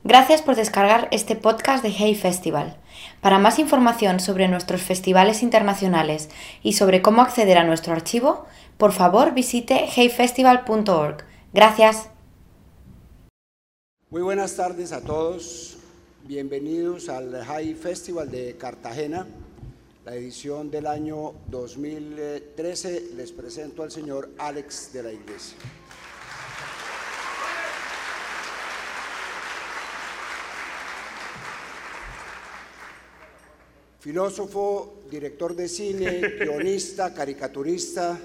Gracias por descargar este podcast de Hey Festival. Para más información sobre nuestros festivales internacionales y sobre cómo acceder a nuestro archivo, por favor visite heyfestival.org. Gracias. Muy buenas tardes a todos. Bienvenidos al Hey Festival de Cartagena, la edición del año 2013. Les presento al señor Alex de la Iglesia. Filósofo, director de cine, guionista, caricaturista,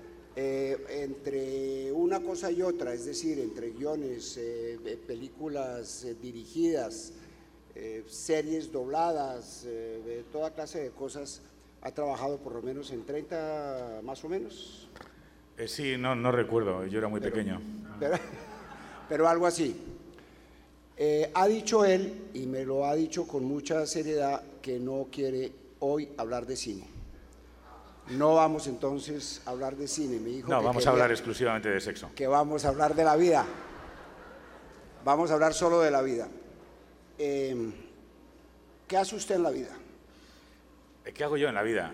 entre una cosa y otra, es decir, entre guiones, películas dirigidas, series dobladas, de toda clase de cosas, ha trabajado por lo menos en 30, más o menos. Sí, no recuerdo, yo era muy pequeño. Pero algo así. Ha dicho él, y me lo ha dicho con mucha seriedad, que no quiere hoy hablar de cine. No vamos entonces a hablar de cine, me dijo. No, vamos a hablar exclusivamente de sexo. Que vamos a hablar de la vida. Vamos a hablar solo de la vida. ¿Qué hace usted en la vida? ¿Qué hago yo en la vida?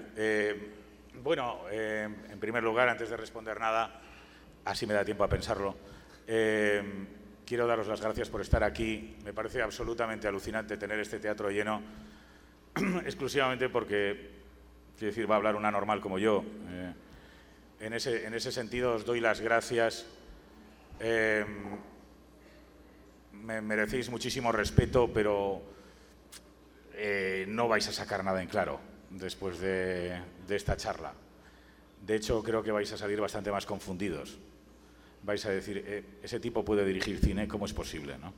En primer lugar, antes de responder nada, así me da tiempo a pensarlo, quiero daros las gracias por estar aquí. Me parece absolutamente alucinante tener este teatro lleno, exclusivamente porque, quiero decir, va a hablar una normal como yo. En ese sentido os doy las gracias. Me merecéis muchísimo respeto, pero no vais a sacar nada en claro después de esta charla. De hecho, creo que vais a salir bastante más confundidos. Vais a decir, ese tipo puede dirigir cine, ¿cómo es posible, no?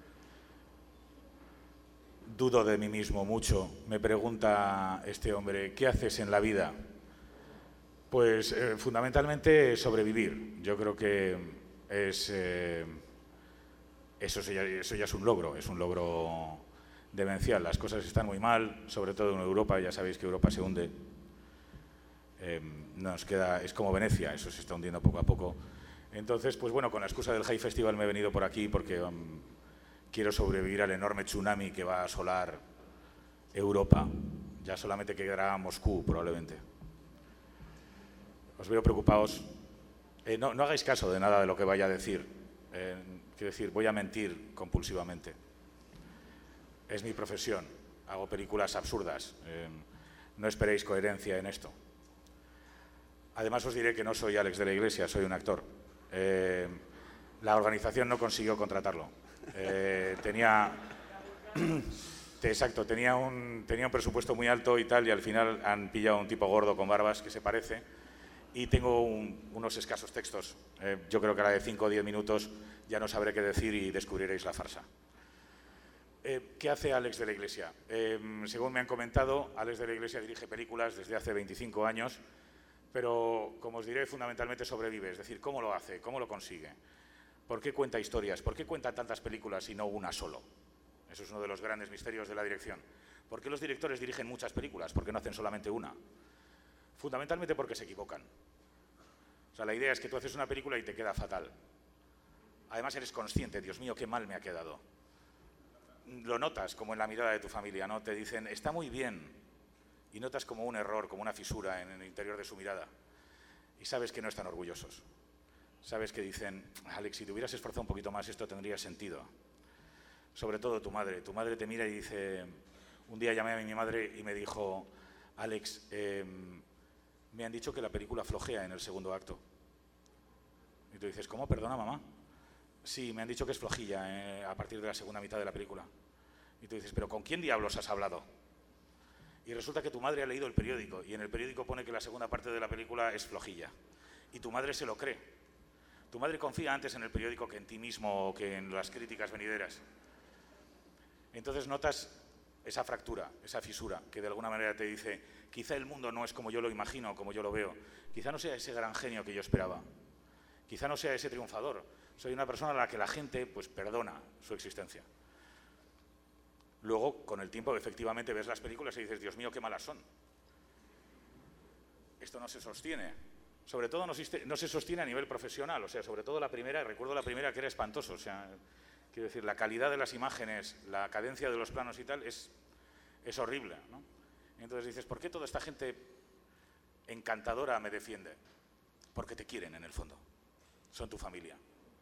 Dudo de mí mismo mucho. Me pregunta este hombre, ¿qué haces en la vida? Pues fundamentalmente sobrevivir. Yo creo que eso ya es un logro demencial. Las cosas están muy mal, sobre todo en Europa. Ya sabéis que Europa se hunde. Nos queda, es como Venecia, eso se está hundiendo poco a poco. Entonces, pues bueno, con la excusa del Hey Festival me he venido por aquí porque quiero sobrevivir al enorme tsunami que va a asolar Europa. Ya solamente quedará Moscú, probablemente. Os veo preocupados. No hagáis caso de nada de lo que vaya a decir. Quiero decir, voy a mentir compulsivamente. Es mi profesión. Hago películas absurdas. No esperéis coherencia en esto. Además, os diré que no soy Alex de la Iglesia, soy un actor. La organización no consiguió contratarlo. Tenía un presupuesto muy alto y tal, y al final han pillado a un tipo gordo con barbas que se parece, y tengo unos escasos textos. Yo creo que a la de 5 o 10 minutos ya no sabré qué decir y descubriréis la farsa. ¿Qué hace Alex de la Iglesia? Según me han comentado, Alex de la Iglesia dirige películas desde hace 25 años, pero, como os diré, fundamentalmente sobrevive. Es decir, ¿cómo lo hace? ¿Cómo lo consigue? ¿Por qué cuenta historias? ¿Por qué cuenta tantas películas y no una solo? Eso es uno de los grandes misterios de la dirección. ¿Por qué los directores dirigen muchas películas? ¿Por qué no hacen solamente una? Fundamentalmente porque se equivocan. O sea, la idea es que tú haces una película y te queda fatal. Además eres consciente, Dios mío, qué mal me ha quedado. Lo notas como en la mirada de tu familia, ¿no? Te dicen, está muy bien. Y notas como un error, como una fisura en el interior de su mirada. Y sabes que no están orgullosos. Sabes que dicen, Alex, si te hubieras esforzado un poquito más, esto tendría sentido. Sobre todo tu madre. Tu madre te mira y dice, un día llamé a mi madre y me dijo, Alex, me han dicho que la película flojea en el segundo acto. Y tú dices, ¿cómo? Perdona, mamá. Sí, me han dicho que es flojilla a partir de la segunda mitad de la película. Y tú dices, ¿pero con quién diablos has hablado? Y resulta que tu madre ha leído el periódico y en el periódico pone que la segunda parte de la película es flojilla. Y tu madre se lo cree. Tu madre confía antes en el periódico que en ti mismo o que en las críticas venideras. Entonces notas esa fractura, esa fisura, que de alguna manera te dice, quizá el mundo no es como yo lo imagino, como yo lo veo. Quizá no sea ese gran genio que yo esperaba. Quizá no sea ese triunfador. Soy una persona a la que la gente pues perdona su existencia. Luego, con el tiempo, efectivamente ves las películas y dices, Dios mío, qué malas son. Esto no se sostiene. Sobre todo no se sostiene a nivel profesional. O sea, sobre todo la primera, recuerdo la primera que era espantoso. O sea, Quiero decir, la calidad de las imágenes, la cadencia de los planos y tal es horrible, ¿no? Entonces dices, ¿por qué toda esta gente encantadora me defiende? Porque te quieren en el fondo, son tu familia.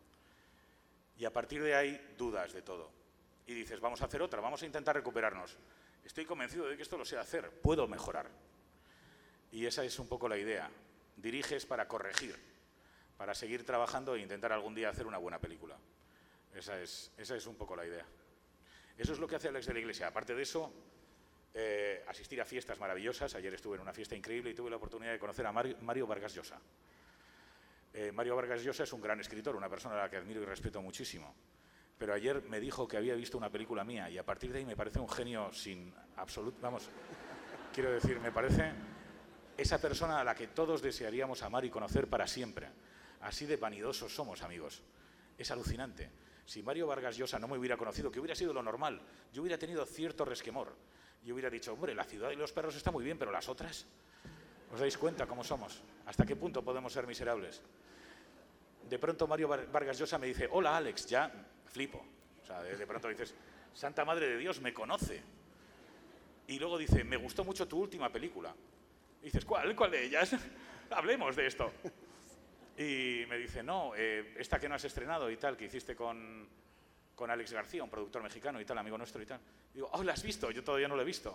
Y a partir de ahí dudas de todo. Y dices, vamos a hacer otra, vamos a intentar recuperarnos. Estoy convencido de que esto lo sé hacer, puedo mejorar. Y esa es un poco la idea. Diriges para corregir, para seguir trabajando e intentar algún día hacer una buena película. Esa es un poco la idea. Eso es lo que hace Alex de la Iglesia. Aparte de eso, asistir a fiestas maravillosas. Ayer estuve en una fiesta increíble y tuve la oportunidad de conocer a Mario Vargas Llosa. Mario Vargas Llosa es un gran escritor, una persona a la que admiro y respeto muchísimo. Pero ayer me dijo que había visto una película mía y a partir de ahí me parece un genio sin absoluto... Vamos, quiero decir, me parece esa persona a la que todos desearíamos amar y conocer para siempre. Así de vanidosos somos, amigos. Es alucinante. Si Mario Vargas Llosa no me hubiera conocido, que hubiera sido lo normal, yo hubiera tenido cierto resquemor. Yo hubiera dicho, hombre, La ciudad y los perros está muy bien, pero las otras... ¿Os dais cuenta cómo somos? ¿Hasta qué punto podemos ser miserables? De pronto Mario Vargas Llosa me dice, hola Alex, ya flipo. O sea, de pronto dices, Santa Madre de Dios, me conoce. Y luego dice, me gustó mucho tu última película. Y dices, ¿cuál de ellas? Hablemos de esto. Y me dice, no, esta que no has estrenado y tal, que hiciste con Alex García, un productor mexicano y tal, amigo nuestro y tal. Digo, oh, ¿la has visto? Yo todavía no la he visto.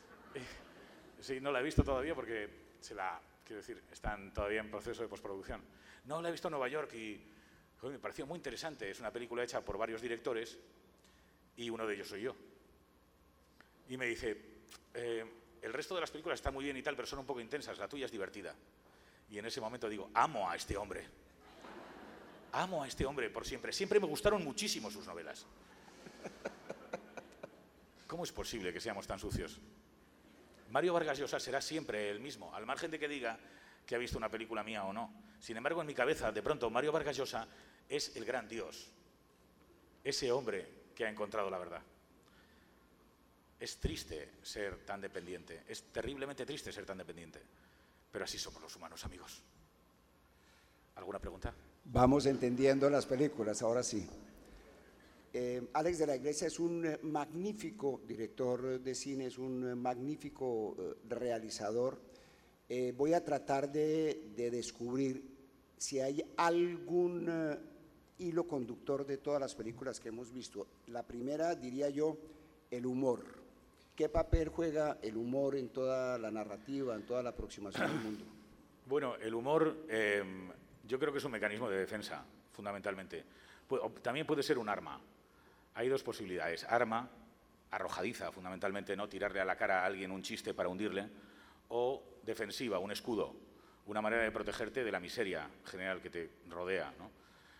Sí, no la he visto todavía porque quiero decir, están todavía en proceso de postproducción. No, la he visto en Nueva York y joder, me pareció muy interesante. Es una película hecha por varios directores y uno de ellos soy yo. Y me dice, el resto de las películas están muy bien y tal, pero son un poco intensas, la tuya es divertida. Y en ese momento digo, amo a este hombre. Amo a este hombre por siempre. Siempre me gustaron muchísimo sus novelas. ¿Cómo es posible que seamos tan sucios? Mario Vargas Llosa será siempre el mismo, al margen de que diga que ha visto una película mía o no. Sin embargo, en mi cabeza, de pronto, Mario Vargas Llosa es el gran Dios. Ese hombre que ha encontrado la verdad. Es triste ser tan dependiente. Es terriblemente triste ser tan dependiente. Pero así somos los humanos, amigos. ¿Alguna pregunta? Vamos entendiendo las películas, ahora sí. Alex de la Iglesia es un magnífico director de cine, es un magnífico realizador. Voy a tratar de descubrir si hay algún hilo conductor de todas las películas que hemos visto. La primera, diría yo, el humor. ¿Qué papel juega el humor en toda la narrativa, en toda la aproximación al mundo? Bueno, el humor yo creo que es un mecanismo de defensa, fundamentalmente. También puede ser un arma. Hay dos posibilidades. Arma, arrojadiza, fundamentalmente, ¿no? Tirarle a la cara a alguien un chiste para hundirle. O defensiva, un escudo, una manera de protegerte de la miseria general que te rodea, ¿no?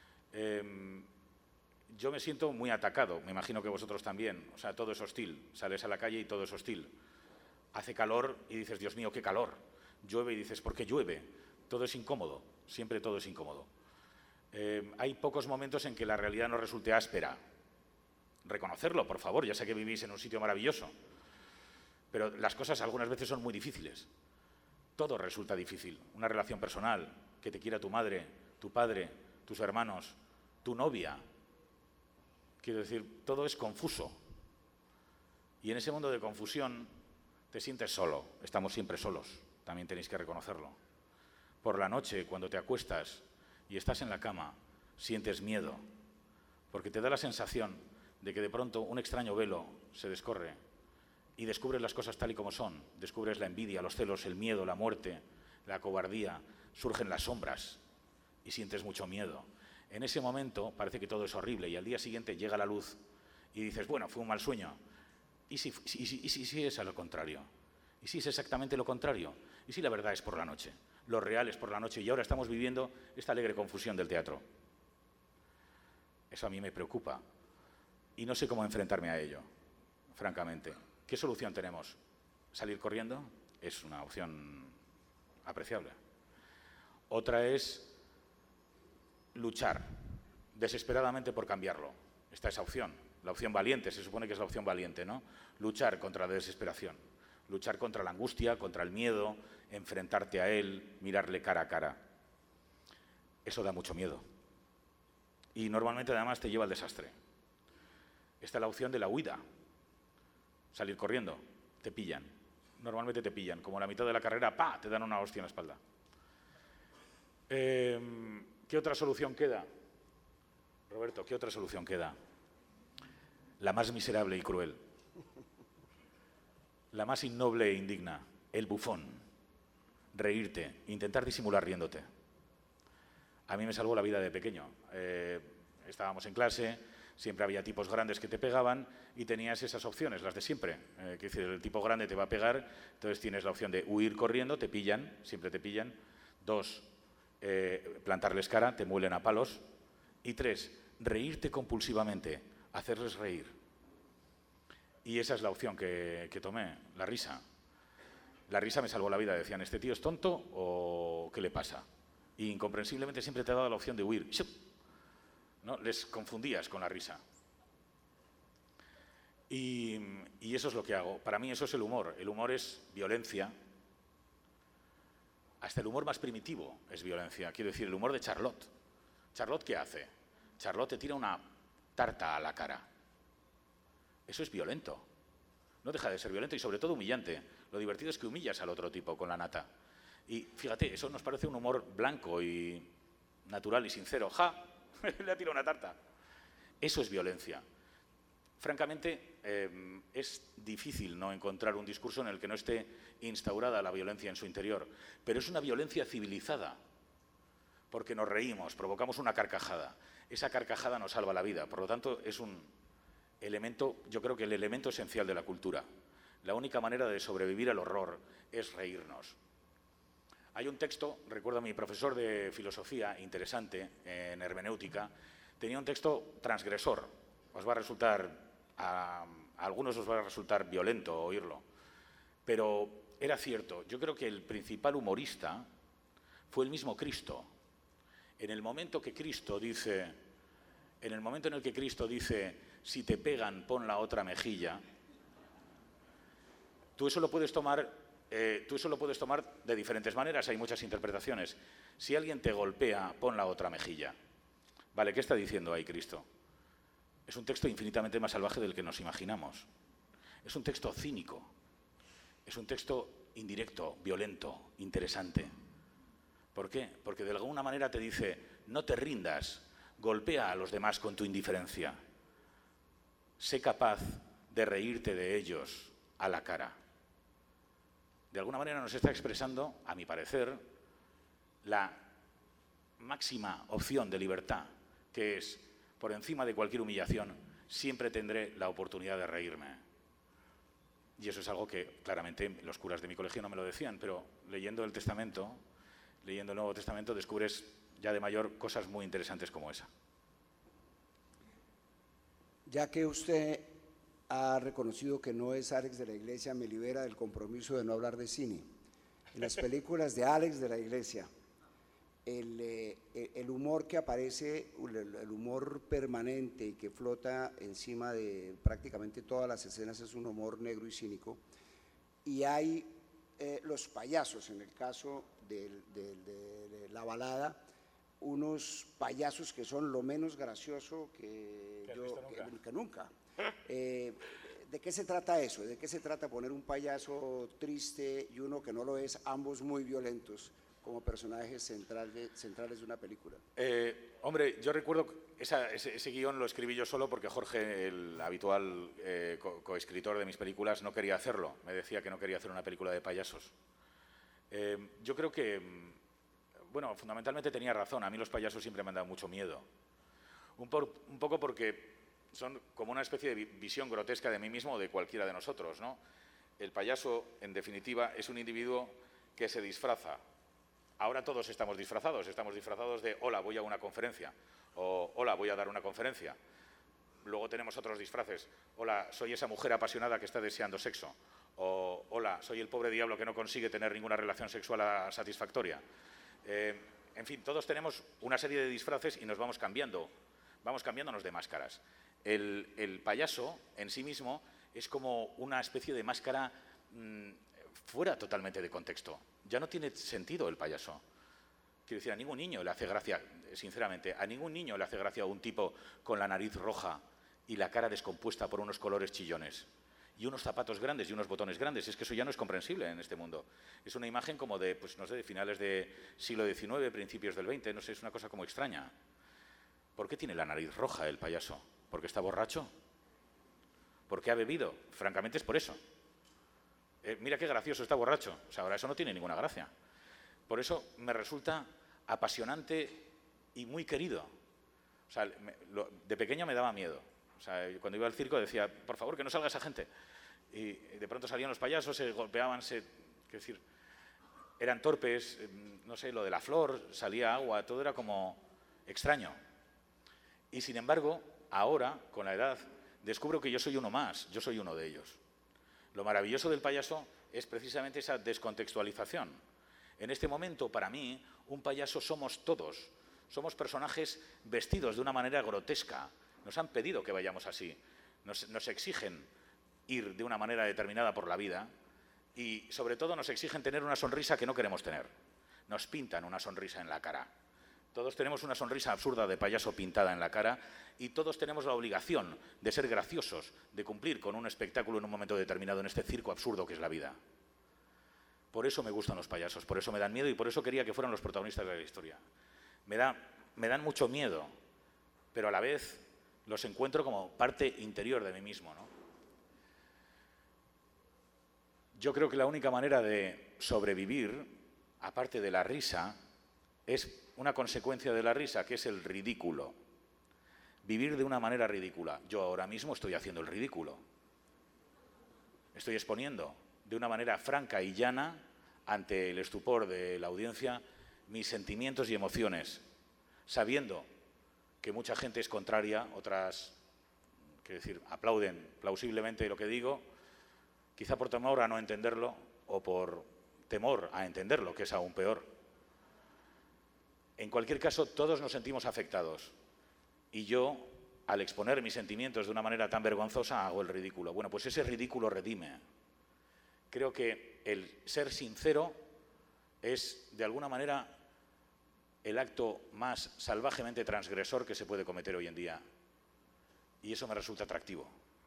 Yo me siento muy atacado, me imagino que vosotros también. O sea, todo es hostil. Sales a la calle y todo es hostil. Hace calor y dices, Dios mío, qué calor. Llueve y dices, ¿por qué llueve? Todo es incómodo, siempre todo es incómodo. Hay pocos momentos en que la realidad nos resulte áspera. Reconocerlo, por favor, ya sé que vivís en un sitio maravilloso. Pero las cosas algunas veces son muy difíciles. Todo resulta difícil. Una relación personal, que te quiera tu madre, tu padre, tus hermanos, tu novia. Quiero decir, todo es confuso. Y en ese mundo de confusión te sientes solo. Estamos siempre solos, también tenéis que reconocerlo. Por la noche, cuando te acuestas y estás en la cama, sientes miedo, porque te da la sensación de que de pronto un extraño velo se descorre y descubres las cosas tal y como son. Descubres la envidia, los celos, el miedo, la muerte, la cobardía. Surgen las sombras y sientes mucho miedo. En ese momento parece que todo es horrible y al día siguiente llega la luz y dices, bueno, fue un mal sueño. ¿Y si es a lo contrario? ¿Y si es exactamente lo contrario? ¿Y si la verdad es por la noche? Lo real es por la noche y ahora estamos viviendo esta alegre confusión del teatro. Eso a mí me preocupa y no sé cómo enfrentarme a ello, francamente. ¿Qué solución tenemos? ¿Salir corriendo? Es una opción apreciable. Otra es luchar desesperadamente por cambiarlo. Está esa opción, la opción valiente, se supone que es la opción valiente, ¿no? Luchar contra la desesperación, luchar contra la angustia, contra el miedo, enfrentarte a él, mirarle cara a cara. Eso da mucho miedo. Y normalmente además te lleva al desastre. está la opción de la huida. Salir corriendo, te pillan. Normalmente te pillan. Como a la mitad de la carrera, ¡pa!, te dan una hostia en la espalda. ¿Qué otra solución queda? Roberto, ¿qué otra solución queda? La más miserable y cruel. La más innoble e indigna. El bufón. Reírte, intentar disimular riéndote. A mí me salvó la vida de pequeño. Estábamos en clase, siempre había tipos grandes que te pegaban y tenías esas opciones, las de siempre. Que decir, el tipo grande te va a pegar, entonces tienes la opción de huir corriendo, te pillan, siempre te pillan. 2, plantarles cara, te muelen a palos. Y 3, reírte compulsivamente, hacerles reír. Y esa es la opción que tomé, la risa. La risa me salvó la vida. Decían, ¿este tío es tonto o qué le pasa? Y incomprensiblemente siempre te ha dado la opción de huir. ¿No? Les confundías con la risa. Y eso es lo que hago. Para mí eso es el humor. El humor es violencia. Hasta el humor más primitivo es violencia. Quiero decir, el humor de Charlotte. ¿Charlotte qué hace? Charlotte te tira una tarta a la cara. Eso es violento. No deja de ser violento y sobre todo humillante. Lo divertido es que humillas al otro tipo con la nata. Y fíjate, eso nos parece un humor blanco y natural y sincero. ¡Ja! Le ha tirado una tarta. Eso es violencia. Francamente, es difícil no encontrar un discurso en el que no esté instaurada la violencia en su interior. Pero es una violencia civilizada. Porque nos reímos, provocamos una carcajada. Esa carcajada nos salva la vida. Por lo tanto, es un elemento, yo creo que el elemento esencial de la cultura. La única manera de sobrevivir al horror es reírnos. Hay un texto, recuerdo a mi profesor de filosofía, interesante, en hermenéutica, tenía un texto transgresor. Os va a resultar, a algunos os va a resultar violento oírlo, pero era cierto. Yo creo que el principal humorista fue el mismo Cristo. En el momento que Cristo dice, en el momento en el que Cristo dice, si te pegan, pon la otra mejilla, tú eso lo puedes tomar de diferentes maneras, hay muchas interpretaciones. Si alguien te golpea, pon la otra mejilla. Vale, ¿qué está diciendo ahí Cristo? Es un texto infinitamente más salvaje del que nos imaginamos. Es un texto cínico. Es un texto indirecto, violento, interesante. ¿Por qué? Porque de alguna manera te dice, no te rindas, golpea a los demás con tu indiferencia. Sé capaz de reírte de ellos a la cara. De alguna manera nos está expresando, a mi parecer, la máxima opción de libertad, que es, por encima de cualquier humillación, siempre tendré la oportunidad de reírme. Y eso es algo que, claramente, los curas de mi colegio no me lo decían, pero leyendo el Testamento, leyendo el Nuevo Testamento, descubres ya de mayor cosas muy interesantes como esa. Ya que usted ha reconocido que no es Alex de la Iglesia, me libera del compromiso de no hablar de cine. En las películas de Alex de la Iglesia, el humor que aparece, el humor permanente y que flota encima de prácticamente todas las escenas es un humor negro y cínico. Y hay los payasos, en el caso de La Balada, unos payasos que son lo menos gracioso que nunca. ¿De qué se trata eso? ¿De qué se trata poner un payaso triste y uno que no lo es, ambos muy violentos, como personajes centrales de una película? Hombre, yo recuerdo ese guión lo escribí yo solo porque Jorge, el habitual coescritor de mis películas, no quería hacerlo. Me decía que no quería hacer una película de payasos. Yo creo que, bueno, fundamentalmente tenía razón. A mí los payasos siempre me han dado mucho miedo. Un poco porque son como una especie de visión grotesca de mí mismo o de cualquiera de nosotros, ¿no? El payaso, en definitiva, es un individuo que se disfraza. Ahora todos estamos disfrazados de hola, voy a una conferencia, o hola, voy a dar una conferencia. Luego tenemos otros disfraces, hola, soy esa mujer apasionada que está deseando sexo, o hola, soy el pobre diablo que no consigue tener ninguna relación sexual satisfactoria. En fin, todos tenemos una serie de disfraces y nos vamos cambiándonos de máscaras. El payaso en sí mismo es como una especie de máscara fuera totalmente de contexto. Ya no tiene sentido el payaso. Quiero decir, a ningún niño le hace gracia, sinceramente, a ningún niño le hace gracia un tipo con la nariz roja y la cara descompuesta por unos colores chillones. Y unos zapatos grandes y unos botones grandes. Es que eso ya no es comprensible en este mundo. Es una imagen como de, pues no sé, de finales del siglo XIX, principios del XX, no sé, es una cosa como extraña. ¿Por qué tiene la nariz roja el payaso? ¿Porque está borracho? ¿Por qué ha bebido? Francamente es por eso. Mira qué gracioso, está borracho. O sea, ahora eso no tiene ninguna gracia. Por eso me resulta apasionante y muy querido. O sea, de pequeño me daba miedo. O sea, cuando iba al circo decía, por favor, que no salga esa gente. Y de pronto salían los payasos, se golpeaban, quiero decir, eran torpes, no sé, lo de la flor, salía agua, todo era como extraño. Y sin embargo, ahora, con la edad, descubro que yo soy uno más, yo soy uno de ellos. Lo maravilloso del payaso es precisamente esa descontextualización. En este momento, para mí, un payaso somos todos. Somos personajes vestidos de una manera grotesca. Nos han pedido que vayamos así. Nos exigen ir de una manera determinada por la vida y, sobre todo, nos exigen tener una sonrisa que no queremos tener. Nos pintan una sonrisa en la cara. Todos tenemos una sonrisa absurda de payaso pintada en la cara y todos tenemos la obligación de ser graciosos, de cumplir con un espectáculo en un momento determinado en este circo absurdo que es la vida. Por eso me gustan los payasos, por eso me dan miedo y por eso quería que fueran los protagonistas de la historia. Me dan mucho miedo, pero a la vez los encuentro como parte interior de mí mismo, ¿no? Yo creo que la única manera de sobrevivir, aparte de la risa, es una consecuencia de la risa, que es el ridículo. Vivir de una manera ridícula. Yo ahora mismo estoy haciendo el ridículo. Estoy exponiendo de una manera franca y llana, ante el estupor de la audiencia, mis sentimientos y emociones, sabiendo que mucha gente es contraria, otras, quiero decir, aplauden plausiblemente lo que digo, quizá por temor a no entenderlo o por temor a entenderlo, que es aún peor. En cualquier caso, todos nos sentimos afectados y yo, al exponer mis sentimientos de una manera tan vergonzosa, hago el ridículo. Bueno, pues ese ridículo redime. Creo que el ser sincero es, de alguna manera, el acto más salvajemente transgresor que se puede cometer hoy en día. Y eso me resulta atractivo.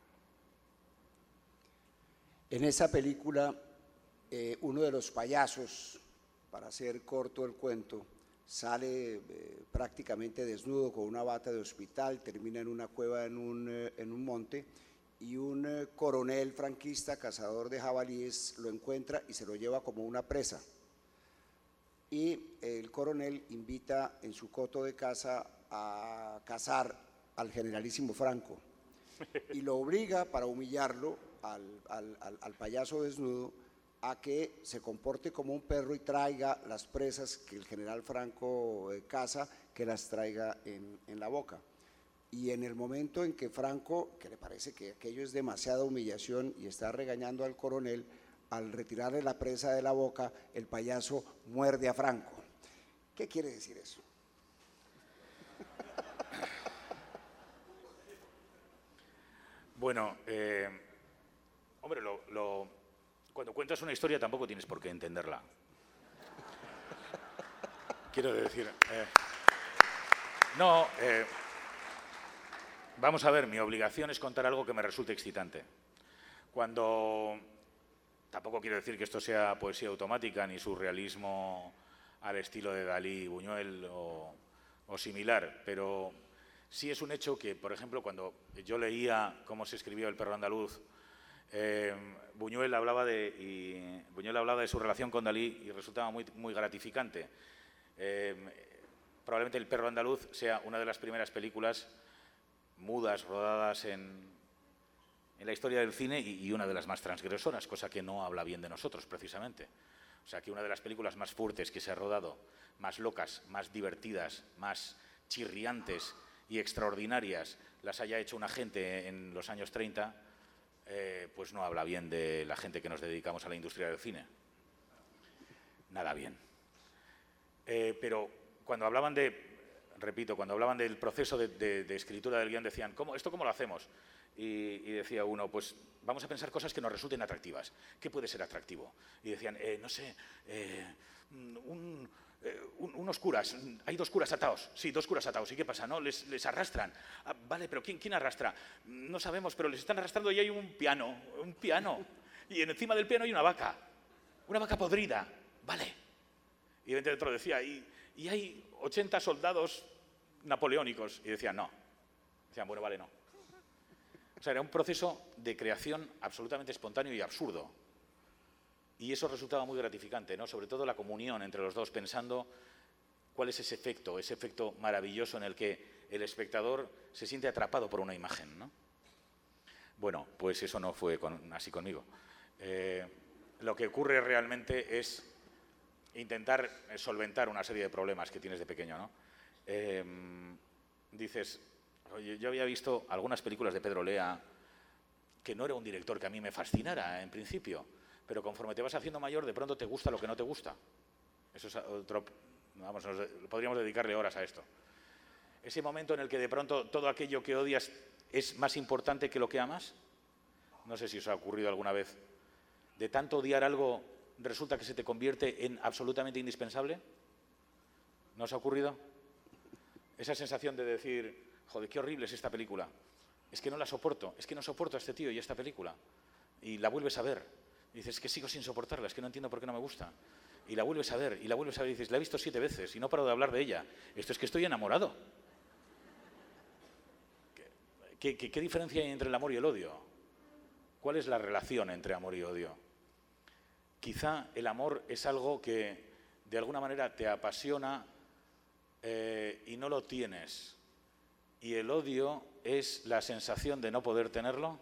En esa película, uno de los payasos, para hacer corto el cuento, sale prácticamente desnudo con una bata de hospital, termina en una cueva en un monte y un coronel franquista, cazador de jabalíes, lo encuentra y se lo lleva como una presa. Y el coronel invita en su coto de caza a cazar al generalísimo Franco y lo obliga, para humillarlo, al payaso desnudo, a que se comporte como un perro y traiga las presas que el general Franco caza, que las traiga en la boca. Y en el momento en que Franco, que le parece que aquello es demasiada humillación y está regañando al coronel, al retirarle la presa de la boca, el payaso muerde a Franco. ¿Qué quiere decir eso? Bueno, hombre, cuando cuentas una historia tampoco tienes por qué entenderla. Quiero decir, vamos a ver, mi obligación es contar algo que me resulte excitante. Tampoco quiero decir que esto sea poesía automática ni surrealismo al estilo de Dalí, Buñuel o similar, pero sí es un hecho que, por ejemplo, cuando yo leía cómo se escribió El perro andaluz, Buñuel hablaba de su relación con Dalí y resultaba muy, muy gratificante. Probablemente El perro andaluz sea una de las primeras películas mudas rodadas en la historia del cine y una de las más transgresoras, cosa que no habla bien de nosotros precisamente. O sea, que una de las películas más fuertes que se ha rodado, más locas, más divertidas, más chirriantes y extraordinarias, las haya hecho una gente en los años 30, pues no habla bien de la gente que nos dedicamos a la industria del cine. Nada bien. Pero cuando hablaban cuando hablaban del proceso de escritura del guión, decían, ¿esto cómo lo hacemos? Y decía uno, pues vamos a pensar cosas que nos resulten atractivas. ¿Qué puede ser atractivo? Y decían, no sé, unos curas, hay 2 curas atados. Sí, 2 curas atados. ¿Y qué pasa? ¿No? Les arrastran. Ah, vale, pero ¿quién arrastra? No sabemos, pero les están arrastrando y hay un piano. Y encima del piano hay una vaca podrida. Vale. Y dentro decía, y hay 80 soldados napoleónicos. Y decían, no. Decían, bueno, vale, no. O sea, era un proceso de creación absolutamente espontáneo y absurdo. Y eso resultaba muy gratificante, ¿no? Sobre todo la comunión entre los dos, pensando cuál es ese efecto maravilloso en el que el espectador se siente atrapado por una imagen, ¿no? Bueno, pues eso no fue así conmigo. Lo que ocurre realmente es intentar solventar una serie de problemas que tienes de pequeño, ¿no? Dices, oye, yo había visto algunas películas de Pedro Lea, que no era un director que a mí me fascinara en principio, pero conforme te vas haciendo mayor, de pronto te gusta lo que no te gusta. Eso es otro... Vamos, podríamos dedicarle horas a esto. Ese momento en el que de pronto todo aquello que odias es más importante que lo que amas. No sé si os ha ocurrido alguna vez. De tanto odiar algo, resulta que se te convierte en absolutamente indispensable. ¿No os ha ocurrido? Esa sensación de decir, joder, qué horrible es esta película. Es que no la soporto, es que no soporto a este tío y a esta película. Y la vuelves a ver. Y dices, es que sigo sin soportarla, es que no entiendo por qué no me gusta. Y la vuelves a ver, y dices, la he visto 7 veces y no paro de hablar de ella. Esto es que estoy enamorado. ¿Qué diferencia hay entre el amor y el odio? ¿Cuál es la relación entre amor y odio? Quizá el amor es algo que de alguna manera te apasiona y no lo tienes. Y el odio es la sensación de no poder tenerlo.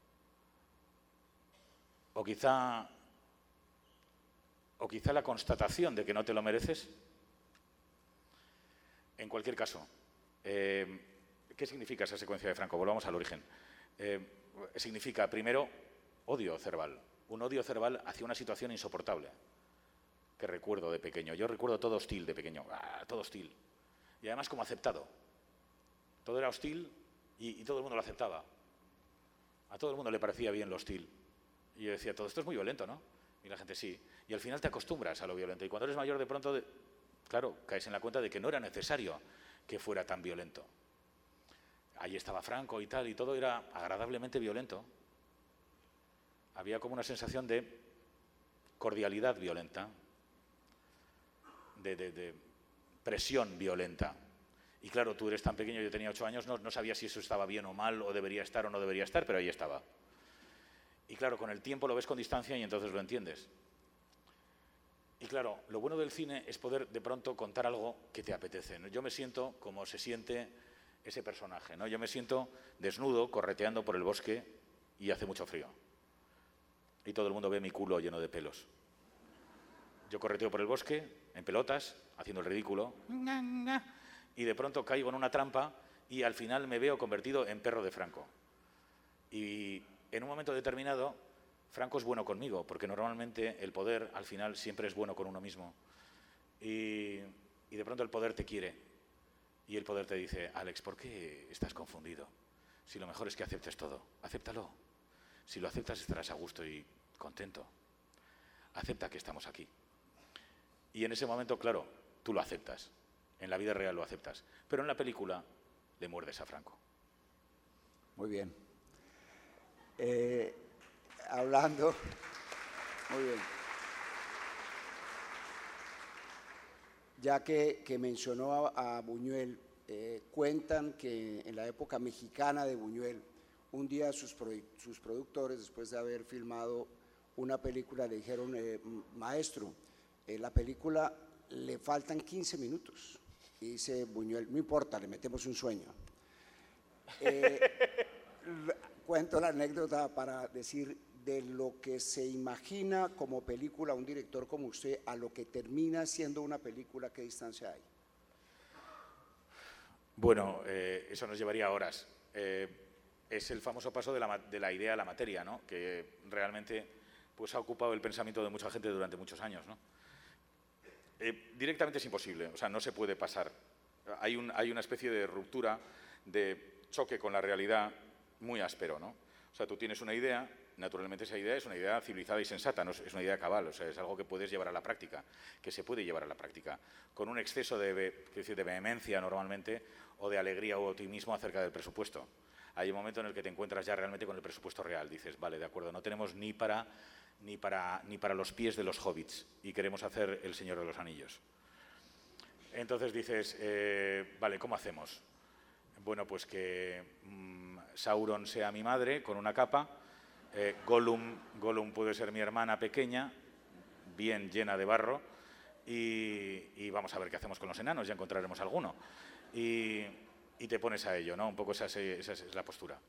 O quizá la constatación de que no te lo mereces. En cualquier caso, ¿qué significa esa secuencia de Franco? Volvamos al origen. Significa, primero, odio cerval. Un odio cerval hacia una situación insoportable que recuerdo de pequeño. Yo recuerdo todo hostil de pequeño, todo hostil. Y además como aceptado. Todo era hostil y todo el mundo lo aceptaba. A todo el mundo le parecía bien lo hostil. Y yo decía, todo esto es muy violento, ¿no? Y la gente, sí. Y al final te acostumbras a lo violento. Y cuando eres mayor, de pronto, claro, caes en la cuenta de que no era necesario que fuera tan violento. Ahí estaba Franco y tal, y todo era agradablemente violento. Había como una sensación de cordialidad violenta, de presión violenta. Y claro, tú eres tan pequeño, yo tenía 8 años, no sabía si eso estaba bien o mal, o debería estar o no debería estar, pero ahí estaba. Y claro, con el tiempo lo ves con distancia y entonces lo entiendes. Y claro, lo bueno del cine es poder de pronto contar algo que te apetece, ¿no? Yo me siento como se siente ese personaje, ¿no? Yo me siento desnudo, correteando por el bosque y hace mucho frío. Y todo el mundo ve mi culo lleno de pelos. Yo correteo por el bosque, en pelotas, haciendo el ridículo. Y de pronto caigo en una trampa y al final me veo convertido en perro de Franco. Y en un momento determinado, Franco es bueno conmigo, porque normalmente el poder, al final, siempre es bueno con uno mismo. Y de pronto el poder te quiere. Y el poder te dice, Alex, ¿por qué estás confundido? Si lo mejor es que aceptes todo. Acéptalo. Si lo aceptas, estarás a gusto y contento. Acepta que estamos aquí. Y en ese momento, claro, tú lo aceptas. En la vida real lo aceptas. Pero en la película le muerdes a Franco. Muy bien. Hablando, muy bien. Ya que mencionó a Buñuel, cuentan que en la época mexicana de Buñuel, un día sus productores, después de haber filmado una película, le dijeron, maestro, la película le faltan 15 minutos. Y dice Buñuel, no importa, le metemos un sueño. Cuento la anécdota para decir de lo que se imagina como película un director como usted a lo que termina siendo una película, ¿qué distancia hay? Bueno, eso nos llevaría horas. Es el famoso paso de la idea a la materia, ¿no? Que realmente pues, ha ocupado el pensamiento de mucha gente durante muchos años, ¿no? Directamente es imposible, o sea, no se puede pasar. Hay una especie de ruptura, de choque con la realidad muy áspero, ¿no? O sea, tú tienes una idea, naturalmente esa idea es una idea civilizada y sensata, no es una idea cabal, o sea, es algo que puedes llevar a la práctica, que se puede llevar a la práctica, con un exceso de vehemencia normalmente, o de alegría o optimismo acerca del presupuesto. Hay un momento en el que te encuentras ya realmente con el presupuesto real, dices, vale, de acuerdo, no tenemos ni para los pies de los hobbits y queremos hacer El Señor de los Anillos. Entonces dices, vale, ¿cómo hacemos? Bueno, pues que Sauron sea mi madre con una capa, Gollum puede ser mi hermana pequeña, bien llena de barro, y vamos a ver qué hacemos con los enanos, ya encontraremos alguno. Y te pones a ello, ¿no? Un poco esa es la postura.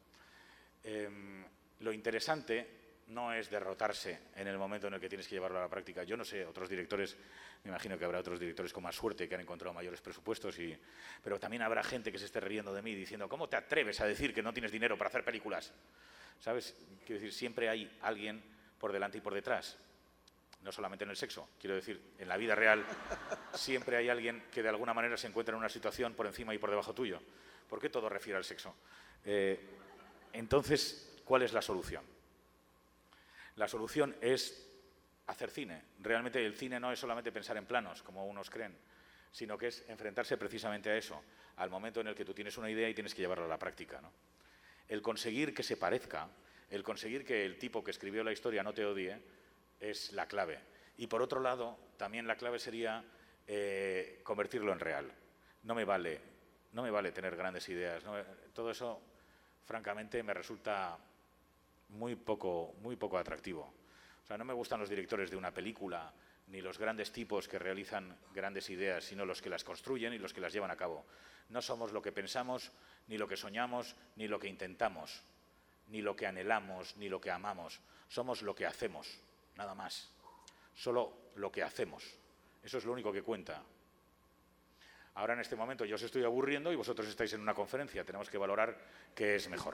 Lo interesante no es derrotarse en el momento en el que tienes que llevarlo a la práctica. Yo no sé, otros directores, me imagino que habrá otros directores con más suerte que han encontrado mayores presupuestos, pero también habrá gente que se esté riendo de mí diciendo, ¿cómo te atreves a decir que no tienes dinero para hacer películas? ¿Sabes? Quiero decir, siempre hay alguien por delante y por detrás. No solamente en el sexo, quiero decir, en la vida real siempre hay alguien que de alguna manera se encuentra en una situación por encima y por debajo tuyo. ¿Por qué todo refiere al sexo? Entonces, ¿cuál es la solución? La solución es hacer cine. Realmente el cine no es solamente pensar en planos, como unos creen, sino que es enfrentarse precisamente a eso, al momento en el que tú tienes una idea y tienes que llevarla a la práctica, ¿no? El conseguir que se parezca, el conseguir que el tipo que escribió la historia no te odie, es la clave. Y por otro lado, también la clave sería convertirlo en real. No me vale tener grandes ideas, ¿no? Todo eso, francamente, me resulta muy poco atractivo. O sea, no me gustan los directores de una película, ni los grandes tipos que realizan grandes ideas, sino los que las construyen y los que las llevan a cabo. No somos lo que pensamos, ni lo que soñamos, ni lo que intentamos, ni lo que anhelamos, ni lo que amamos. Somos lo que hacemos, nada más. Solo lo que hacemos. Eso es lo único que cuenta. Ahora, en este momento, yo os estoy aburriendo y vosotros estáis en una conferencia. Tenemos que valorar qué es mejor.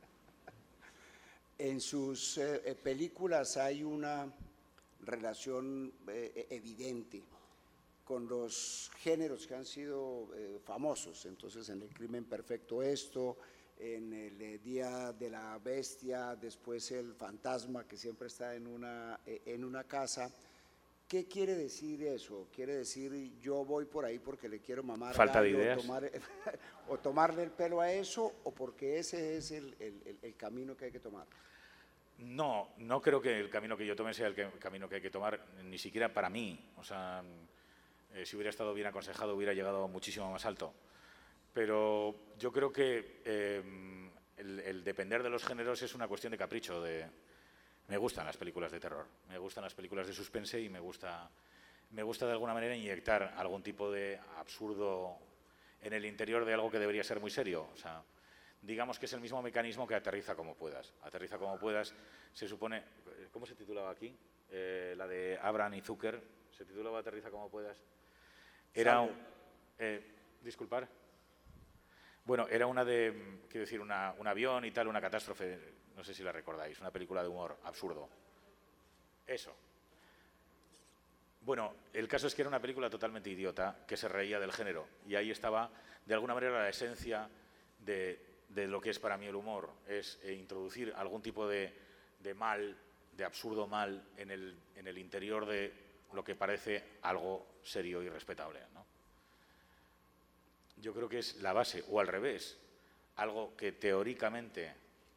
En sus películas hay una relación evidente con los géneros que han sido famosos. Entonces, en El Crimen Perfecto esto, en El Día de la Bestia, después El Fantasma, que siempre está en una casa. ¿Qué quiere decir eso? ¿Quiere decir yo voy por ahí porque le quiero mamar falta de ideas o tomarle el pelo a eso, o porque ese es el camino que hay que tomar? No creo que el camino que yo tome sea el camino que hay que tomar, ni siquiera para mí. O sea, si hubiera estado bien aconsejado hubiera llegado muchísimo más alto. Pero yo creo que el depender de los géneros es una cuestión de capricho. Me gustan las películas de terror, me gustan las películas de suspense y me gusta de alguna manera inyectar algún tipo de absurdo en el interior de algo que debería ser muy serio. O sea, digamos que es el mismo mecanismo que Aterriza como puedas. Aterriza como puedas, se supone... ¿Cómo se titulaba aquí? La de Abraham y Zucker. ¿Se titulaba Aterriza como puedas? Era... disculpar. Bueno, era una de... Quiero decir, un avión y tal, una catástrofe. No sé si la recordáis. Una película de humor absurdo. Eso. Bueno, el caso es que era una película totalmente idiota que se reía del género. Y ahí estaba, de alguna manera, la esencia de lo que es para mí el humor, es introducir algún tipo de mal, de absurdo mal, en el interior de lo que parece algo serio y respetable, ¿no? Yo creo que es la base, o al revés, algo que teóricamente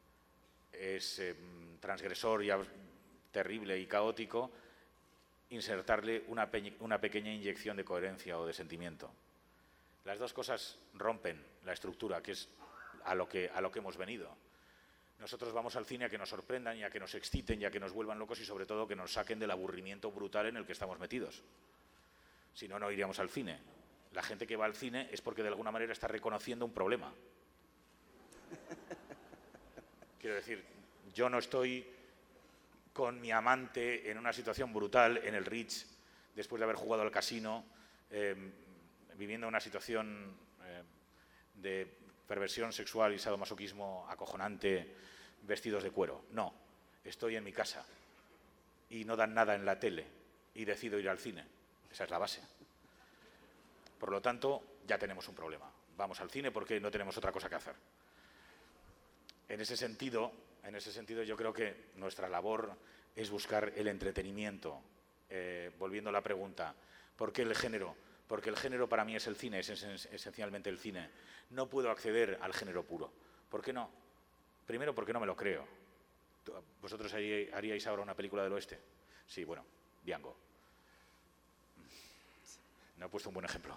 es transgresor y terrible y caótico, insertarle una pequeña inyección de coherencia o de sentimiento. Las dos cosas rompen la estructura, que es a lo que hemos venido. Nosotros vamos al cine a que nos sorprendan y a que nos exciten y a que nos vuelvan locos y sobre todo que nos saquen del aburrimiento brutal en el que estamos metidos. Si no, no iríamos al cine. La gente que va al cine es porque de alguna manera está reconociendo un problema. Quiero decir, yo no estoy con mi amante en una situación brutal en el Ritz, después de haber jugado al casino, viviendo una situación de perversión sexual y sadomasoquismo acojonante, vestidos de cuero. No, estoy en mi casa y no dan nada en la tele y decido ir al cine. Esa es la base. Por lo tanto, ya tenemos un problema. Vamos al cine porque no tenemos otra cosa que hacer. En ese sentido, en ese sentido yo creo que nuestra labor es buscar el entretenimiento. Volviendo a la pregunta, ¿por qué el género? Porque el género para mí es el cine, es esencialmente el cine. No puedo acceder al género puro. ¿Por qué no? Primero, porque no me lo creo. ¿Vosotros haríais ahora una película del oeste? Sí, bueno, Django. No he puesto un buen ejemplo.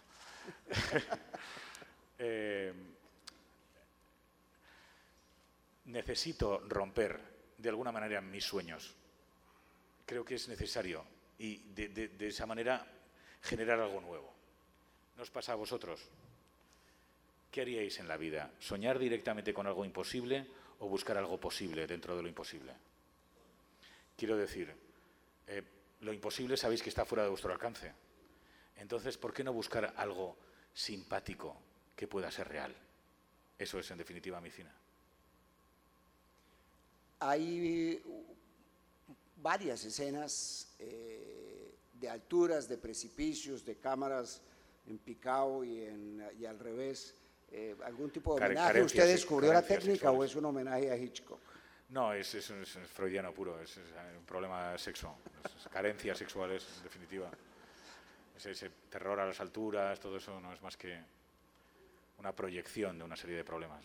Necesito romper de alguna manera mis sueños. Creo que es necesario y de esa manera generar algo nuevo. ¿No os pasa a vosotros? ¿Qué haríais en la vida? ¿Soñar directamente con algo imposible o buscar algo posible dentro de lo imposible? Quiero decir, lo imposible sabéis que está fuera de vuestro alcance. Entonces, ¿por qué no buscar algo simpático que pueda ser real? Eso es, en definitiva, mi cine. Hay varias escenas de alturas, de precipicios, de cámaras en picado y al revés. ¿Algún tipo de homenaje? ¿Usted descubrió la técnica o es un homenaje a Hitchcock? No, es freudiano puro, es un problema de sexo, carencias sexuales, en definitiva. Ese terror a las alturas, todo eso no es más que una proyección de una serie de problemas.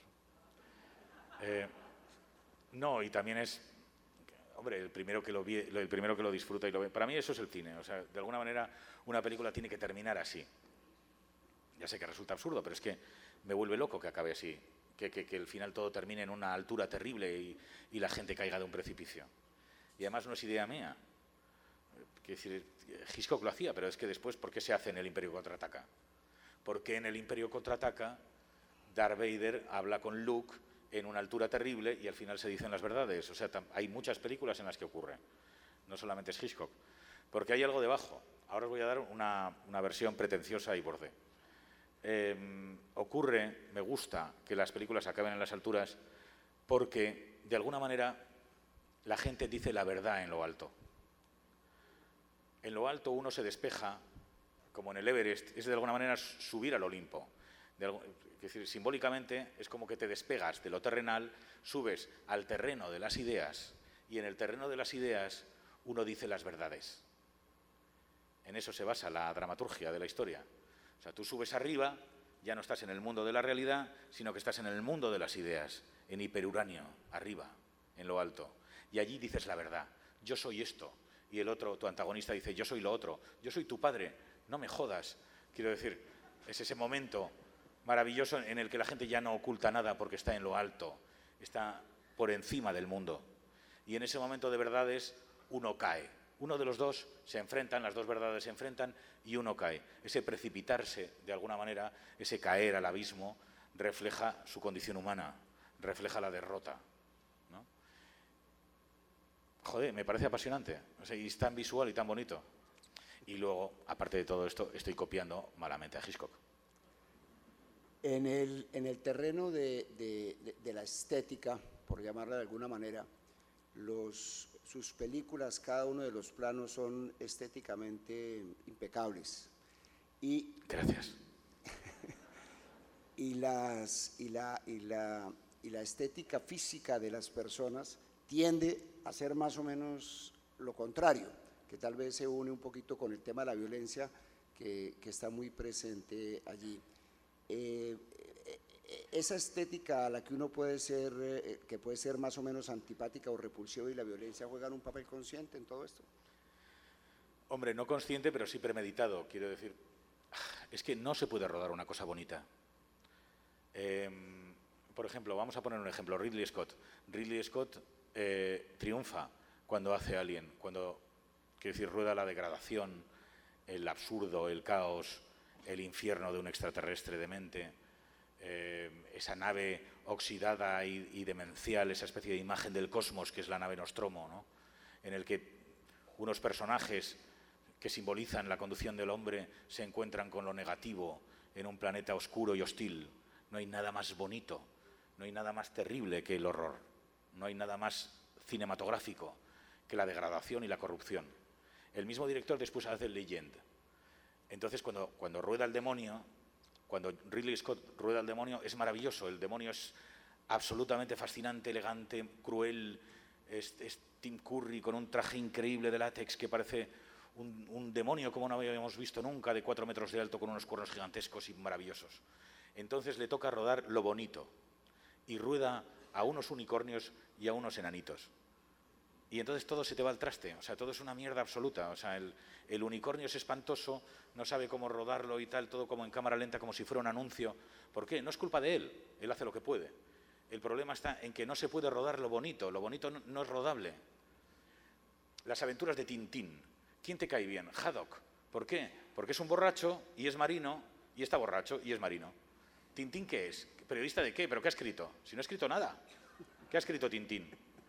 No, y también es, hombre, el primero que lo disfruta y lo ve. Para mí eso es el cine, o sea, de alguna manera una película tiene que terminar así. Ya sé que resulta absurdo, pero es que me vuelve loco que acabe así, que el final todo termine en una altura terrible y la gente caiga de un precipicio. Y además no es idea mía. Quiero decir, Hitchcock lo hacía, pero es que después, ¿por qué se hace en El Imperio Contraataca? Porque en El Imperio Contraataca Darth Vader habla con Luke en una altura terrible y al final se dicen las verdades. O sea, hay muchas películas en las que ocurre. No solamente es Hitchcock. Porque hay algo debajo. Ahora os voy a dar una versión pretenciosa y borde. Me gusta que las películas acaben en las alturas porque, de alguna manera, la gente dice la verdad en lo alto. En lo alto uno se despeja, como en el Everest, es de alguna manera subir al Olimpo. Es decir, simbólicamente es como que te despegas de lo terrenal, subes al terreno de las ideas y en el terreno de las ideas uno dice las verdades. En eso se basa la dramaturgia de la historia. O sea, tú subes arriba, ya no estás en el mundo de la realidad, sino que estás en el mundo de las ideas, en hiperuránio, arriba, en lo alto. Y allí dices la verdad, yo soy esto. Y el otro, tu antagonista, dice, yo soy lo otro, yo soy tu padre, no me jodas. Quiero decir, es ese momento maravilloso en el que la gente ya no oculta nada porque está en lo alto, está por encima del mundo. Y en ese momento de verdades uno cae. Uno de los dos se enfrentan, las dos verdades se enfrentan y uno cae. Ese precipitarse, de alguna manera, ese caer al abismo, refleja su condición humana, refleja la derrota, ¿no? Joder, me parece apasionante. O sea, y es tan visual y tan bonito. Y luego, aparte de todo esto, estoy copiando malamente a Hitchcock. En el terreno de la estética, por llamarla de alguna manera, sus películas, cada uno de los planos son estéticamente impecables. Gracias. Y la estética física de las personas tiende a ser más o menos lo contrario, que tal vez se une un poquito con el tema de la violencia que está muy presente allí. Esa estética a la que uno puede ser, que puede ser más o menos antipática o repulsiva y la violencia juegan un papel consciente en todo esto. Hombre, no consciente, pero sí premeditado. Quiero decir, es que no se puede rodar una cosa bonita. Por ejemplo, vamos a poner un ejemplo, Ridley Scott. Ridley Scott triunfa cuando hace Alien, cuando, quiero decir, rueda la degradación, el absurdo, el caos, el infierno de un extraterrestre demente, esa nave oxidada y demencial, esa especie de imagen del cosmos que es la nave Nostromo, ¿no? En el que unos personajes que simbolizan la conducción del hombre se encuentran con lo negativo en un planeta oscuro y hostil. No hay nada más bonito, no hay nada más terrible que el horror, no hay nada más cinematográfico que la degradación y la corrupción. El mismo director después hace Legend. Entonces, cuando rueda el demonio, cuando Ridley Scott rueda el demonio, es maravilloso. El demonio es absolutamente fascinante, elegante, cruel. Es Tim Curry con un traje increíble de látex que parece un demonio como no habíamos visto nunca, de 4 metros de alto, con unos cuernos gigantescos y maravillosos. Entonces le toca rodar lo bonito y rueda a unos unicornios y a unos enanitos. Y entonces todo se te va al traste, o sea, todo es una mierda absoluta. O sea, el unicornio es espantoso, no sabe cómo rodarlo y tal, todo como en cámara lenta, como si fuera un anuncio. ¿Por qué? No es culpa de él hace lo que puede. El problema está en que no se puede rodar lo bonito no es rodable. Las aventuras de Tintín. ¿Quién te cae bien? Haddock. ¿Por qué? Porque es un borracho y es marino, y está borracho y es marino. ¿Tintín qué es? ¿Periodista de qué? ¿Pero qué ha escrito? Si no ha escrito nada. ¿Qué ha escrito Tintín?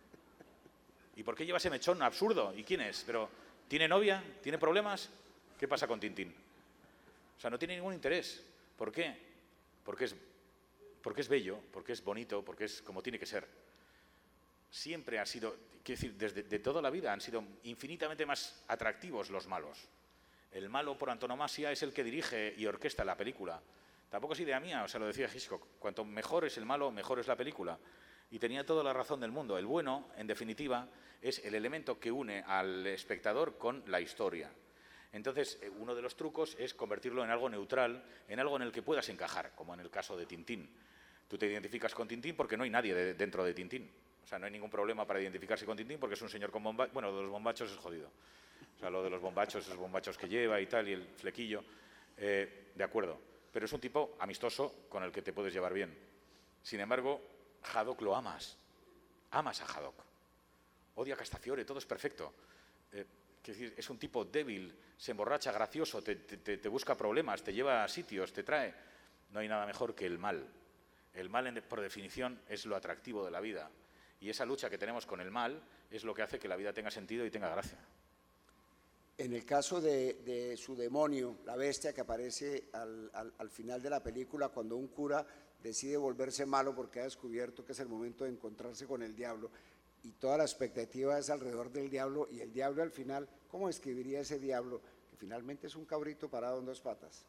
¿Y por qué lleva ese mechón absurdo? ¿Y quién es? ¿Pero tiene novia? ¿Tiene problemas? ¿Qué pasa con Tintín? O sea, no tiene ningún interés. ¿Por qué? Porque es bello, porque es bonito, porque es como tiene que ser. Siempre ha sido, quiero decir, desde toda la vida han sido infinitamente más atractivos los malos. El malo por antonomasia es el que dirige y orquesta la película. Tampoco es idea mía, o sea, lo decía Hitchcock. Cuanto mejor es el malo, mejor es la película. Y tenía toda la razón del mundo. El bueno, en definitiva, es el elemento que une al espectador con la historia. Entonces, uno de los trucos es convertirlo en algo neutral, en algo en el que puedas encajar, como en el caso de Tintín. Tú te identificas con Tintín porque no hay nadie dentro de Tintín. O sea, no hay ningún problema para identificarse con Tintín porque es un señor con bombachos. Bueno, lo de los bombachos es jodido. O sea, lo de los bombachos, esos bombachos que lleva y tal, y el flequillo. De acuerdo. Pero es un tipo amistoso con el que te puedes llevar bien. Sin embargo, Haddock lo amas. Amas a Haddock. Odia a Castafiore, todo es perfecto. Es un tipo débil, se emborracha, gracioso, te busca problemas, te lleva a sitios, te trae. No hay nada mejor que el mal. El mal, por definición, es lo atractivo de la vida. Y esa lucha que tenemos con el mal es lo que hace que la vida tenga sentido y tenga gracia. En el caso de su demonio, la bestia que aparece al final de la película, cuando un cura decide volverse malo porque ha descubierto que es el momento de encontrarse con el diablo, y toda la expectativa es alrededor del diablo, y el diablo al final, ¿cómo describiría ese diablo? Que finalmente es un cabrito parado en 2 patas.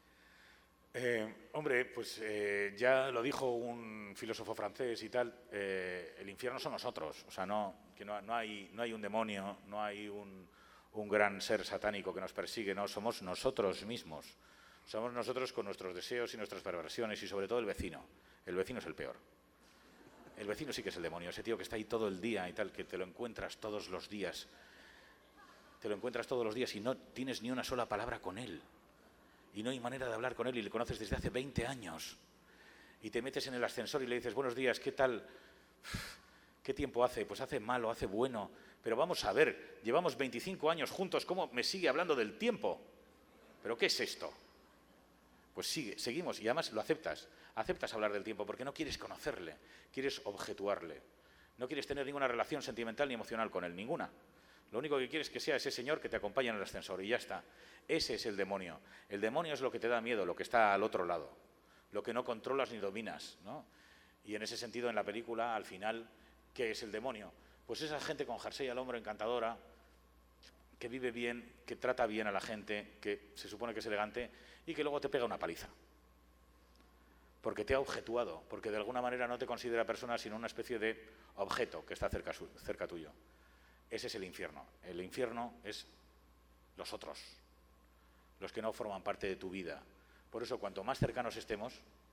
Hombre, pues ya lo dijo un filósofo francés y tal, el infierno son nosotros, o sea, no hay un demonio, no hay un gran ser satánico que nos persigue, no, somos nosotros mismos, somos nosotros con nuestros deseos y nuestras perversiones, y sobre todo el vecino es el peor. El vecino sí que es el demonio, ese tío que está ahí todo el día y tal, que te lo encuentras todos los días y no tienes ni una sola palabra con él. Y no hay manera de hablar con él y le conoces desde hace 20 años. Y te metes en el ascensor y le dices, buenos días, ¿qué tal? ¿Qué tiempo hace? Pues hace malo, hace bueno. Pero vamos a ver, llevamos 25 años juntos, ¿cómo me sigue hablando del tiempo? ¿Pero qué es esto? Pues seguimos y además lo aceptas. Aceptas hablar del tiempo porque no quieres conocerle, quieres objetuarle. No quieres tener ninguna relación sentimental ni emocional con él, ninguna. Lo único que quieres es que sea ese señor que te acompaña en el ascensor y ya está. Ese es el demonio. El demonio es lo que te da miedo, lo que está al otro lado, lo que no controlas ni dominas, ¿no? Y en ese sentido, en la película, al final, ¿qué es el demonio? Pues esa gente con jersey al hombro, encantadora, que vive bien, que trata bien a la gente, que se supone que es elegante y que luego te pega una paliza. Porque te ha objetuado, porque de alguna manera no te considera persona, sino una especie de objeto que está cerca tuyo. Ese es el infierno. El infierno es los otros, los que no forman parte de tu vida. Por eso, cuanto más cercanos estemos,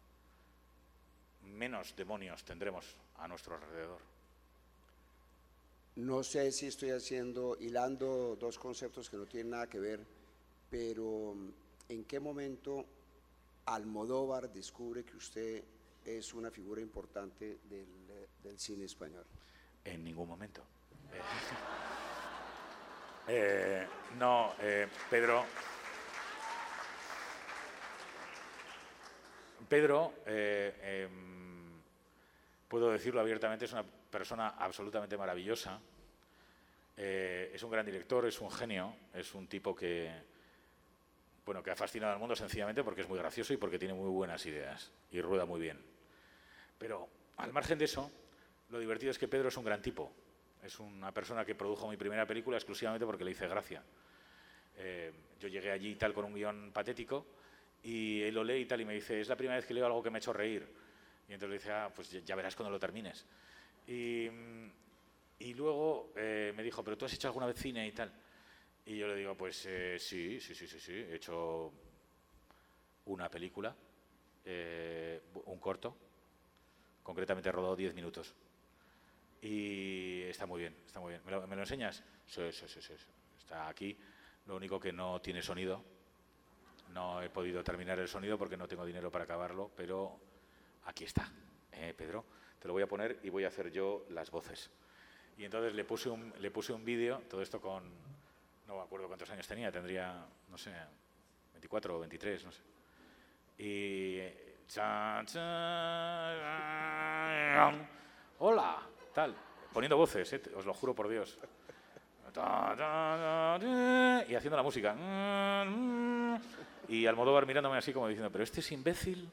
menos demonios tendremos a nuestro alrededor. No sé si estoy hilando 2 conceptos que no tienen nada que ver, pero ¿en qué momento Almodóvar descubre que usted es una figura importante del cine español? En ningún momento. Pedro, puedo decirlo abiertamente, es una persona absolutamente maravillosa, es un gran director, es un genio, es un tipo que ha fascinado al mundo sencillamente porque es muy gracioso y porque tiene muy buenas ideas y rueda muy bien. Pero al margen de eso, lo divertido es que Pedro es un gran tipo. Es una persona que produjo mi primera película exclusivamente porque le hice gracia. Yo llegué allí y tal con un guión patético y él lo lee y tal y me dice, es la primera vez que leo algo que me ha hecho reír. Y entonces le dije, pues ya verás cuando lo termines. Y luego me dijo, ¿pero tú has hecho alguna vez cine y tal? Y yo le digo, pues sí, he hecho una película, un corto, concretamente he rodado 10 minutos. Y está muy bien, está muy bien. ¿Me lo enseñas? Sí. Está aquí, lo único que no tiene sonido. No he podido terminar el sonido porque no tengo dinero para acabarlo, pero aquí está, Pedro. Te lo voy a poner y voy a hacer yo las voces. Y entonces le puse un vídeo, todo esto con, no me acuerdo cuántos años tenía, tendría, no sé, 24 o 23, no sé. Y hola, tal, poniendo voces, os lo juro por Dios. Y haciendo la música. Y Almodóvar mirándome así como diciendo, pero este es imbécil,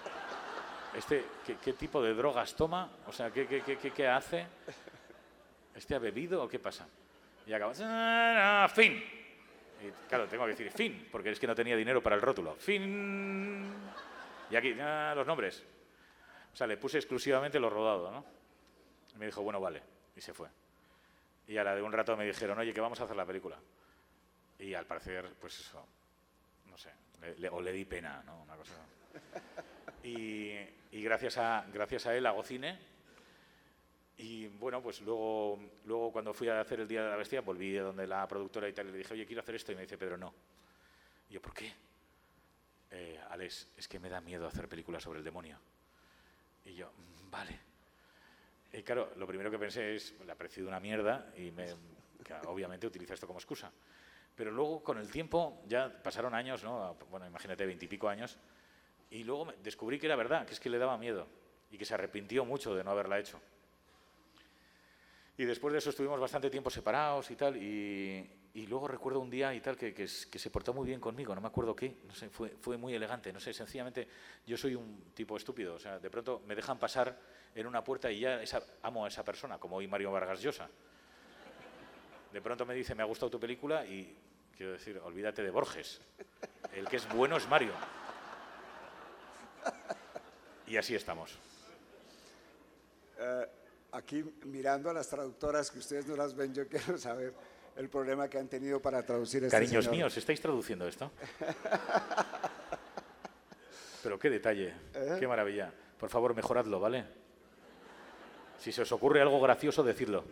¿qué tipo de drogas toma? O sea, ¿qué hace? ¿Este ha bebido o qué pasa? Y acaba, fin. Y claro, tengo que decir fin, porque es que no tenía dinero para el rótulo. Fin. Y aquí, los nombres. O sea, le puse exclusivamente lo rodado, ¿no? Y me dijo, bueno, vale. Y se fue. Y a la de un rato me dijeron, oye, que vamos a hacer la película. Y al parecer, pues eso, no sé, le di pena, ¿no? Una cosa. Y gracias a él hago cine. Y bueno, pues luego cuando fui a hacer el Día de la Bestia, volví a donde la productora y tal, y le dije, oye, quiero hacer esto. Y me dice, Pedro, no. Y yo, ¿por qué? Alex, es que me da miedo hacer películas sobre el demonio. Y yo, vale. Y claro, lo primero que pensé es, le ha parecido una mierda y obviamente utilizo esto como excusa. Pero luego, con el tiempo, ya pasaron años, ¿no? Bueno, imagínate, 20 y pico años, y luego descubrí que era verdad, que es que le daba miedo y que se arrepintió mucho de no haberla hecho. Y después de eso estuvimos bastante tiempo separados y tal, y luego recuerdo un día y tal que se portó muy bien conmigo, no me acuerdo qué, no sé, fue muy elegante, no sé, sencillamente yo soy un tipo estúpido, o sea, de pronto me dejan pasar en una puerta y ya amo a esa persona, como hoy Mario Vargas Llosa. De pronto me dice, me ha gustado tu película y quiero decir, olvídate de Borges, el que es bueno es Mario. Y así estamos. Aquí, mirando a las traductoras, que ustedes no las ven, yo quiero saber el problema que han tenido para traducir este Cariños señor. míos, ¿estáis traduciendo esto? Pero qué detalle, qué maravilla. Por favor, mejoradlo, ¿vale? Si se os ocurre algo gracioso, decidlo.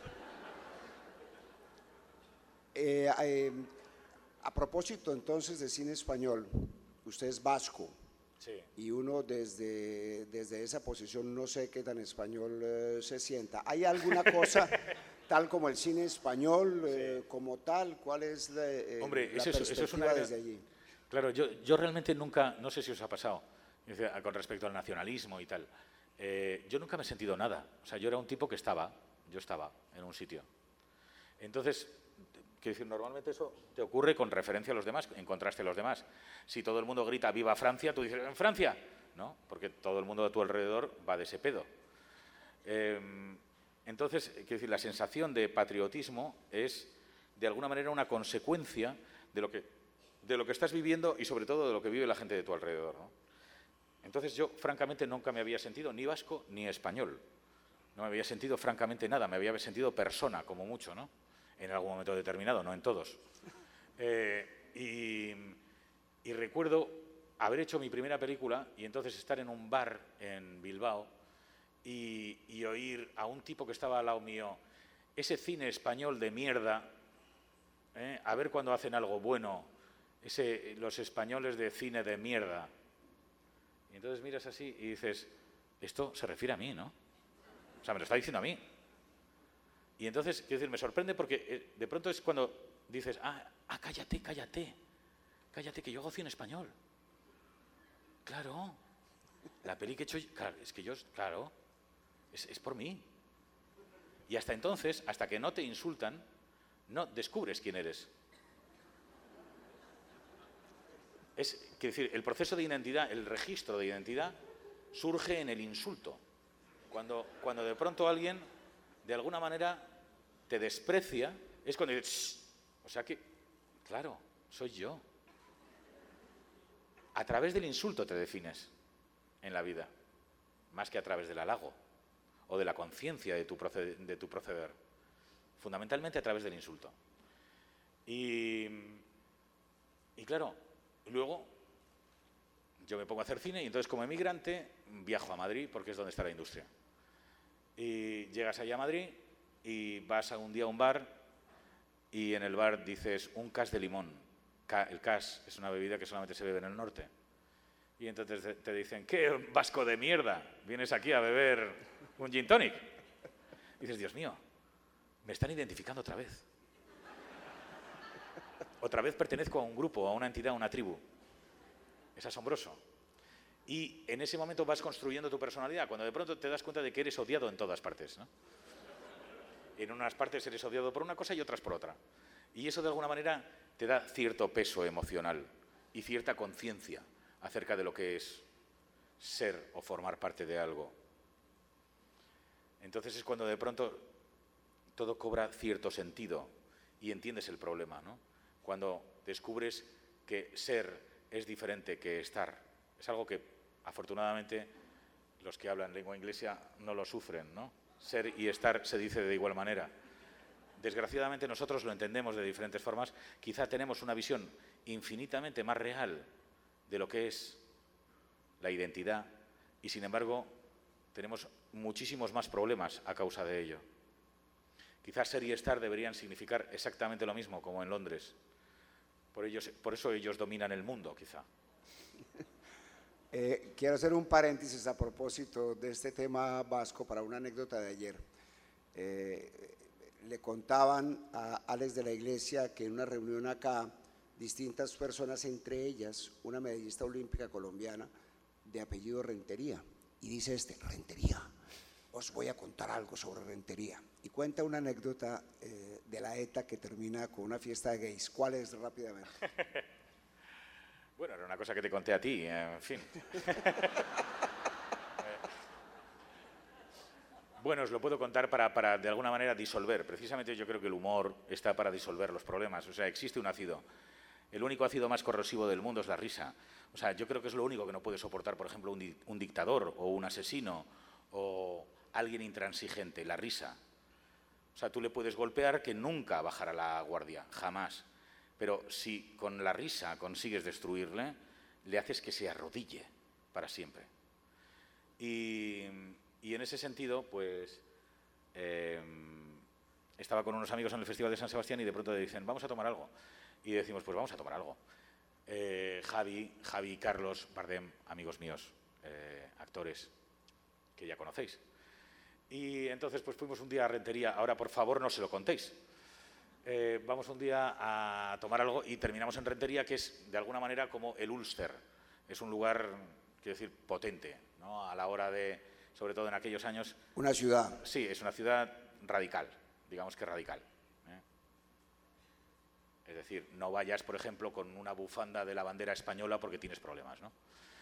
A propósito, entonces, de cine español, usted es vasco. Sí. Y uno desde esa posición no sé qué tan español se sienta. ¿Hay alguna cosa tal como el cine español, como tal? ¿Cuál es la perspectiva desde allí? Claro, yo realmente nunca, no sé si os ha pasado, con respecto al nacionalismo y tal, yo nunca me he sentido nada. O sea, yo era un tipo que yo estaba en un sitio. Entonces, quiero decir, normalmente eso te ocurre con referencia a los demás, en contraste a los demás. Si todo el mundo grita ¡Viva Francia!, tú dices ¡En Francia! ¿No? Porque todo el mundo a tu alrededor va de ese pedo. Entonces, quiero decir, la sensación de patriotismo es, de alguna manera, una consecuencia de lo que estás viviendo y, sobre todo, de lo que vive la gente de tu alrededor, ¿no? Entonces, yo, francamente, nunca me había sentido ni vasco ni español. No me había sentido, francamente, nada. Me había sentido persona, como mucho, ¿no? En algún momento determinado, no en todos. Y recuerdo haber hecho mi primera película y entonces estar en un bar en Bilbao y oír a un tipo que estaba al lado mío, ese cine español de mierda, a ver cuando hacen algo bueno, los españoles de cine de mierda. Y entonces miras así y dices, esto se refiere a mí, ¿no? O sea, me lo está diciendo a mí. Y entonces, quiero decir, me sorprende porque de pronto es cuando dices, cállate, que yo hago cine español. Claro, la peli que he hecho, claro, es que claro, es por mí. Y hasta entonces, hasta que no te insultan, no descubres quién eres. Quiero decir, el proceso de identidad, el registro de identidad, surge en el insulto. Cuando de pronto alguien, de alguna manera, te desprecia, es cuando dices, o sea que, claro, soy yo. A través del insulto te defines en la vida. más que a través del halago o de la conciencia de tu proceder. Fundamentalmente a través del insulto. Y claro, luego yo me pongo a hacer cine y entonces como emigrante viajo a Madrid porque es donde está la industria. Y llegas allá a Madrid y vas un día a un bar y en el bar dices un cas de limón. El cas es una bebida que solamente se bebe en el norte. Y entonces te dicen, ¿qué vasco de mierda? ¿Vienes aquí a beber un gin tonic? Y dices, Dios mío, me están identificando otra vez. Otra vez pertenezco a un grupo, a una entidad, a una tribu. Es asombroso. Y en ese momento vas construyendo tu personalidad, cuando de pronto te das cuenta de que eres odiado en todas partes, ¿no? En unas partes eres odiado por una cosa y otras por otra. Y eso de alguna manera te da cierto peso emocional y cierta conciencia acerca de lo que es ser o formar parte de algo. Entonces es cuando de pronto todo cobra cierto sentido y entiendes el problema, ¿no? Cuando descubres que ser es diferente que estar. Es algo que, afortunadamente, los que hablan lengua inglesa no lo sufren, ¿no? Ser y estar se dice de igual manera. Desgraciadamente nosotros lo entendemos de diferentes formas. Quizá tenemos una visión infinitamente más real de lo que es la identidad y, sin embargo, tenemos muchísimos más problemas a causa de ello. Quizás ser y estar deberían significar exactamente lo mismo, como en Londres. Por eso ellos dominan el mundo, quizá. Quiero hacer un paréntesis a propósito de este tema vasco para una anécdota de ayer. Le contaban a Alex de la Iglesia que en una reunión acá, distintas personas, entre ellas una medallista olímpica colombiana de apellido Rentería, y dice Rentería, os voy a contar algo sobre Rentería, y cuenta una anécdota de la ETA que termina con una fiesta de gays. ¿Cuál es, rápidamente? Bueno, era una cosa que te conté a ti, en fin. Bueno, os lo puedo contar para de alguna manera disolver. Precisamente yo creo que el humor está para disolver los problemas. O sea, existe un ácido. El único ácido más corrosivo del mundo es la risa. O sea, yo creo que es lo único que no puede soportar, por ejemplo, un dictador o un asesino o alguien intransigente, la risa. O sea, tú le puedes golpear que nunca bajará la guardia, jamás. Pero si con la risa consigues destruirle, le haces que se arrodille para siempre. Y en ese sentido, pues, estaba con unos amigos en el Festival de San Sebastián y de pronto dicen, vamos a tomar algo. Y decimos, pues vamos a tomar algo. Javi, Carlos, Bardem, amigos míos, actores que ya conocéis. Y entonces pues fuimos un día a Rentería. Ahora, por favor, no se lo contéis. Vamos un día a tomar algo y terminamos en Rentería, que es de alguna manera como el Ulster. Es un lugar, quiero decir, potente, ¿no? A la hora de, sobre todo en aquellos años. Una ciudad. Sí, es una ciudad radical, digamos que radical. Es decir, no vayas, por ejemplo, con una bufanda de la bandera española porque tienes problemas, ¿no?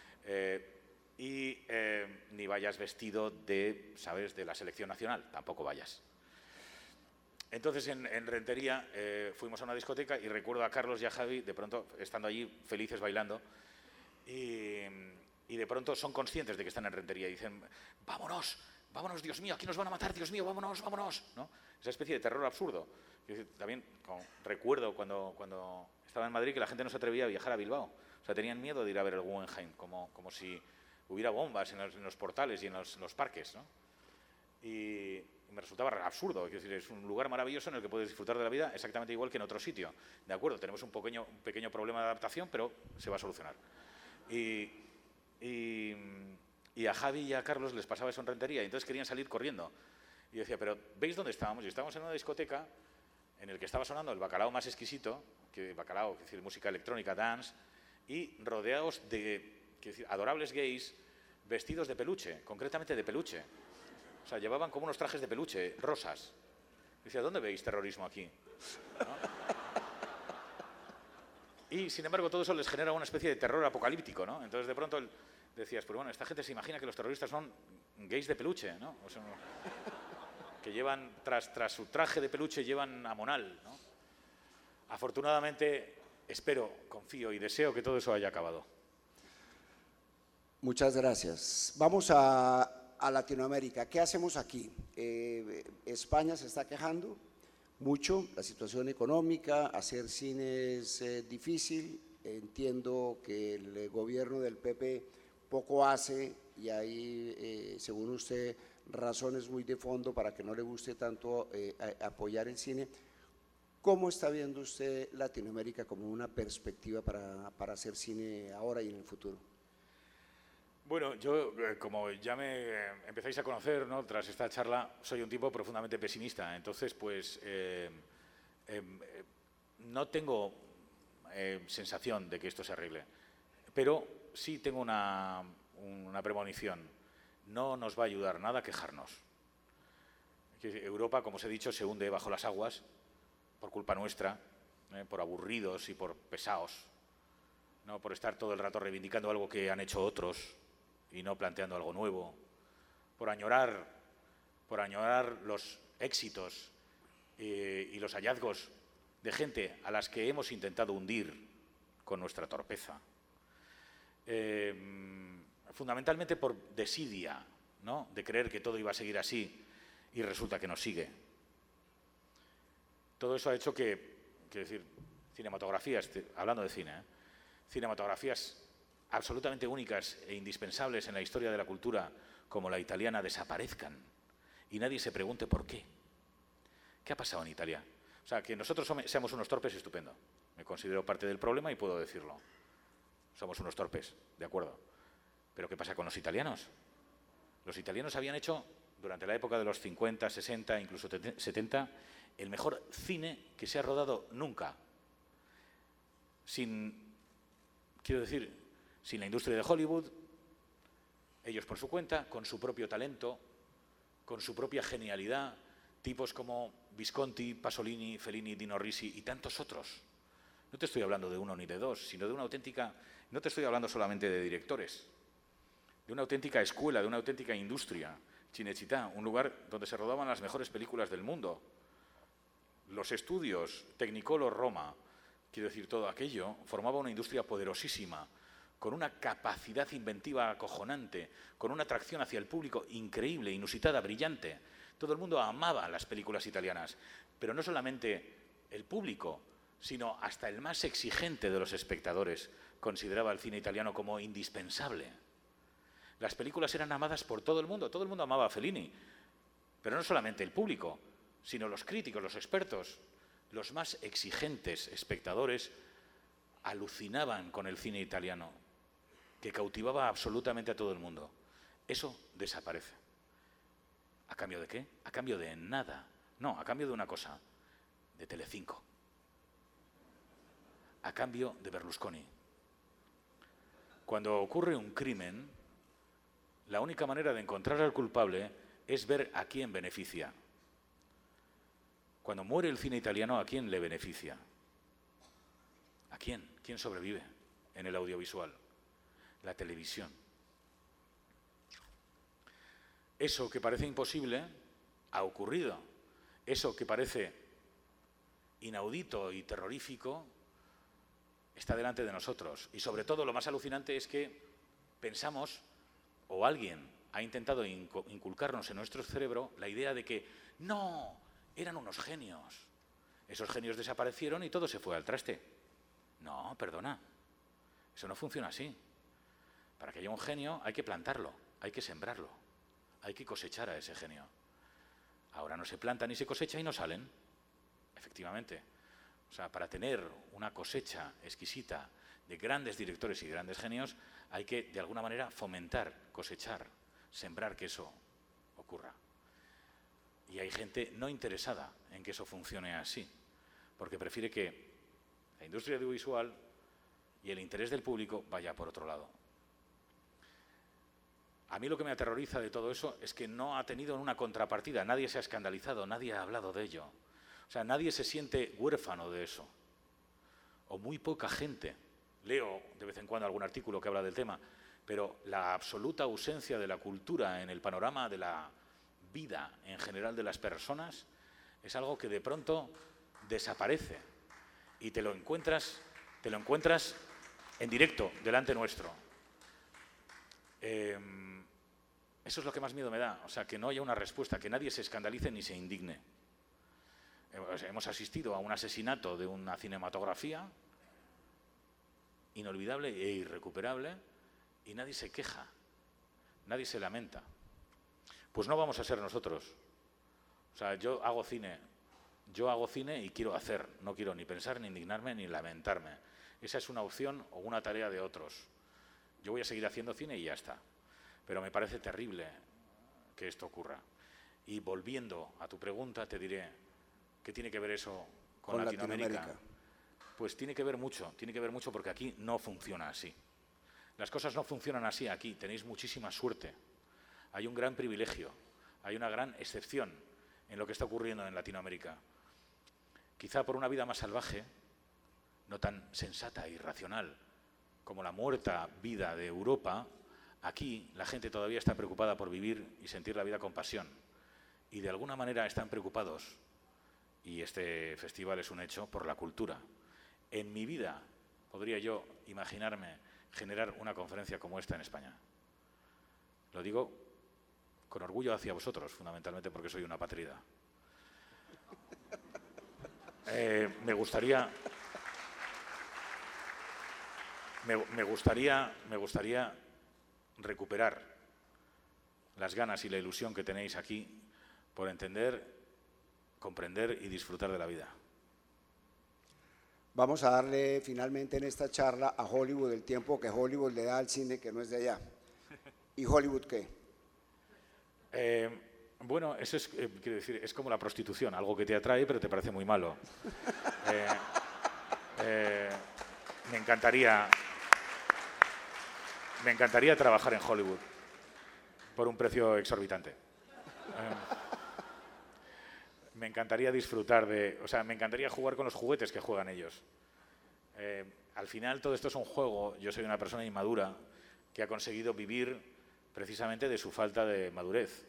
Ni vayas vestido de, ¿sabes?, de la selección nacional, tampoco vayas. Entonces, en Rentería fuimos a una discoteca y recuerdo a Carlos y a Javi, de pronto, estando allí felices bailando, y de pronto son conscientes de que están en Rentería y dicen, vámonos, vámonos, Dios mío, aquí nos van a matar, Dios mío, vámonos, vámonos, ¿no? Esa especie de terror absurdo. También recuerdo cuando estaba en Madrid que la gente no se atrevía a viajar a Bilbao. O sea, tenían miedo de ir a ver el Guggenheim, como si hubiera bombas en los portales y en los parques, ¿no? Y me resultaba absurdo. Es decir, es un lugar maravilloso en el que puedes disfrutar de la vida exactamente igual que en otro sitio. De acuerdo, tenemos un pequeño problema de adaptación, pero se va a solucionar. Y a Javi y a Carlos les pasaba eso en Rentería y entonces querían salir corriendo. Y yo decía, pero ¿veis dónde estábamos? Y estábamos en una discoteca en el que estaba sonando el bacalao más exquisito, que bacalao, es decir, música electrónica, dance, y rodeados de adorables gays vestidos de peluche, concretamente de peluche. O sea, llevaban como unos trajes de peluche, rosas. Y decía, ¿dónde veis terrorismo aquí? ¿No? Y, sin embargo, todo eso les genera una especie de terror apocalíptico, ¿no? Entonces, de pronto, decías, pues bueno, esta gente se imagina que los terroristas son gays de peluche, ¿no? O sea, que llevan, tras su traje de peluche, llevan a monal, ¿no? Afortunadamente, espero, confío y deseo que todo eso haya acabado. Muchas gracias. Vamos a a Latinoamérica. ¿Qué hacemos aquí? España se está quejando mucho, la situación económica, hacer cine es difícil, entiendo que el gobierno del PP poco hace y hay, según usted, razones muy de fondo para que no le guste tanto apoyar el cine. ¿Cómo está viendo usted Latinoamérica como una perspectiva para hacer cine ahora y en el futuro? Bueno, yo, como ya me empezáis a conocer, ¿no?, tras esta charla, soy un tipo profundamente pesimista. Entonces, pues, no tengo sensación de que esto se arregle. Pero sí tengo una premonición. No nos va a ayudar nada a quejarnos. Europa, como os he dicho, se hunde bajo las aguas por culpa nuestra, por aburridos y por pesados, ¿no?, por estar todo el rato reivindicando algo que han hecho otros y no planteando algo nuevo, por añorar los éxitos y los hallazgos de gente a las que hemos intentado hundir con nuestra torpeza. Fundamentalmente por desidia, ¿no?, de creer que todo iba a seguir así y resulta que no sigue. Todo eso ha hecho que, quiero decir, cinematografías, hablando de cine, cinematografías absolutamente únicas e indispensables en la historia de la cultura, como la italiana, desaparezcan y nadie se pregunte por qué. ¿Qué ha pasado en Italia? O sea, que nosotros seamos unos torpes, estupendo. Me considero parte del problema y puedo decirlo. Somos unos torpes, de acuerdo. ¿Pero qué pasa con los italianos? Los italianos habían hecho, durante la época de los 50, 60, incluso 70, el mejor cine que se ha rodado nunca. Quiero decir, sin la industria de Hollywood, ellos por su cuenta, con su propio talento, con su propia genialidad, tipos como Visconti, Pasolini, Fellini, Dino Risi y tantos otros. No te estoy hablando de uno ni de dos, sino de una auténtica... No te estoy hablando solamente de directores, de una auténtica escuela, de una auténtica industria. Cinecittà, un lugar donde se rodaban las mejores películas del mundo. Los estudios, Technicolor Roma, quiero decir, todo aquello, formaba una industria poderosísima, con una capacidad inventiva acojonante, con una atracción hacia el público increíble, inusitada, brillante. Todo el mundo amaba las películas italianas, pero no solamente el público, sino hasta el más exigente de los espectadores consideraba el cine italiano como indispensable. Las películas eran amadas por todo el mundo amaba a Fellini, pero no solamente el público, sino los críticos, los expertos, los más exigentes espectadores alucinaban con el cine italiano, que cautivaba absolutamente a todo el mundo. Eso desaparece. ¿A cambio de qué? A cambio de nada. No, a cambio de una cosa, de Telecinco. A cambio de Berlusconi. Cuando ocurre un crimen, la única manera de encontrar al culpable es ver a quién beneficia. Cuando muere el cine italiano, ¿a quién le beneficia? ¿A quién? ¿Quién sobrevive en el audiovisual? La televisión. Eso que parece imposible ha ocurrido. Eso que parece inaudito y terrorífico está delante de nosotros. Y sobre todo lo más alucinante es que pensamos, o alguien ha intentado inculcarnos en nuestro cerebro la idea de que no, eran unos genios. Esos genios desaparecieron y todo se fue al traste. No, perdona, eso no funciona así. Para que haya un genio hay que plantarlo, hay que sembrarlo, hay que cosechar a ese genio. Ahora no se planta ni se cosecha y no salen, efectivamente. O sea, para tener una cosecha exquisita de grandes directores y grandes genios hay que, de alguna manera, fomentar, cosechar, sembrar que eso ocurra. Y hay gente no interesada en que eso funcione así, porque prefiere que la industria audiovisual y el interés del público vaya por otro lado. A mí lo que me aterroriza de todo eso es que no ha tenido una contrapartida, nadie se ha escandalizado, nadie ha hablado de ello. O sea, nadie se siente huérfano de eso, o muy poca gente. Leo de vez en cuando algún artículo que habla del tema, pero la absoluta ausencia de la cultura en el panorama de la vida en general de las personas es algo que de pronto desaparece y te lo encuentras en directo delante nuestro. Es Eso es lo que más miedo me da, o sea, que no haya una respuesta, que nadie se escandalice ni se indigne. Hemos asistido a un asesinato de una cinematografía inolvidable e irrecuperable y nadie se queja, nadie se lamenta. Pues no vamos a ser nosotros. O sea, yo hago cine y quiero hacer, no quiero ni pensar, ni indignarme, ni lamentarme. Esa es una opción o una tarea de otros. Yo voy a seguir haciendo cine y ya está. Pero me parece terrible que esto ocurra. Y volviendo a tu pregunta, te diré, ¿qué tiene que ver eso con Latinoamérica? Pues tiene que ver mucho porque aquí no funciona así. Las cosas no funcionan así aquí, tenéis muchísima suerte. Hay un gran privilegio, hay una gran excepción en lo que está ocurriendo en Latinoamérica. Quizá por una vida más salvaje, no tan sensata e irracional como la muerta vida de Europa, aquí la gente todavía está preocupada por vivir y sentir la vida con pasión. Y de alguna manera están preocupados, y este festival es un hecho, por la cultura. En mi vida podría yo imaginarme generar una conferencia como esta en España. Lo digo con orgullo hacia vosotros, fundamentalmente porque soy una apatrida. Me gustaría recuperar las ganas y la ilusión que tenéis aquí por entender, comprender y disfrutar de la vida. Vamos a darle finalmente en esta charla a Hollywood el tiempo que Hollywood le da al cine que no es de allá. ¿Y Hollywood qué? Bueno, eso es, quiero decir, es como la prostitución, algo que te atrae pero te parece muy malo. Me encantaría trabajar en Hollywood por un precio exorbitante. Me encantaría disfrutar me encantaría jugar con los juguetes que juegan ellos. Al final todo esto es un juego. Yo soy una persona inmadura que ha conseguido vivir precisamente de su falta de madurez.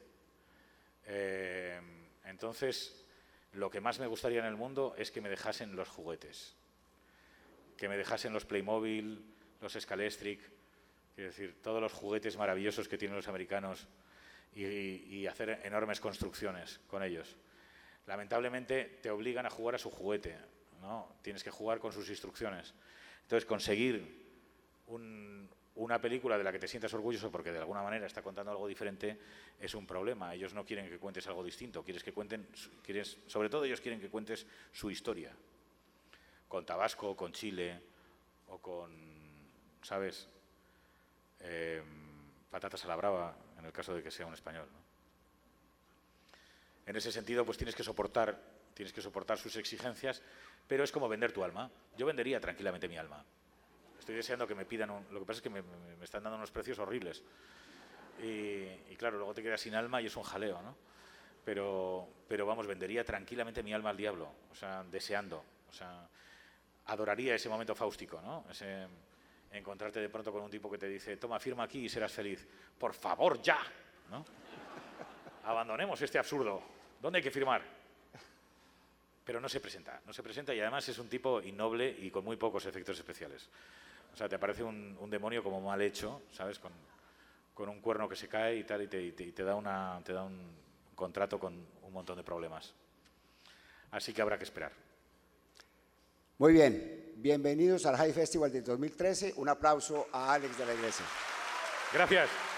Entonces, lo que más me gustaría en el mundo es que me dejasen los juguetes, que me dejasen los Playmobil, los Scalextric, quiero decir, todos los juguetes maravillosos que tienen los americanos y hacer enormes construcciones con ellos. Lamentablemente te obligan a jugar a su juguete, ¿no? Tienes que jugar con sus instrucciones. Entonces, conseguir una película de la que te sientas orgulloso porque de alguna manera está contando algo diferente es un problema. Ellos no quieren que cuentes algo distinto, sobre todo ellos quieren que cuentes su historia. Con Tabasco, con Chile o con, ¿sabes? Patatas a la brava, en el caso de que sea un español, ¿no? En ese sentido, pues tienes que soportar sus exigencias, pero es como vender tu alma. Yo vendería tranquilamente mi alma. Estoy deseando que me pidan lo que pasa es que me están dando unos precios horribles. Y claro, luego te quedas sin alma y es un jaleo, ¿no? Pero vamos, vendería tranquilamente mi alma al diablo, o sea, deseando. O sea, adoraría ese momento fáustico, ¿no? Encontrarte de pronto con un tipo que te dice, toma, firma aquí y serás feliz. Por favor, ya, ¿no? Abandonemos este absurdo. ¿Dónde hay que firmar? Pero no se presenta y además es un tipo innoble y con muy pocos efectos especiales. O sea, te aparece un demonio como mal hecho, ¿sabes? Con un cuerno que se cae y tal, y te da un contrato con un montón de problemas. Así que habrá que esperar. Muy bien, bienvenidos al High Festival del 2013. Un aplauso a Alex de la Iglesia. Gracias.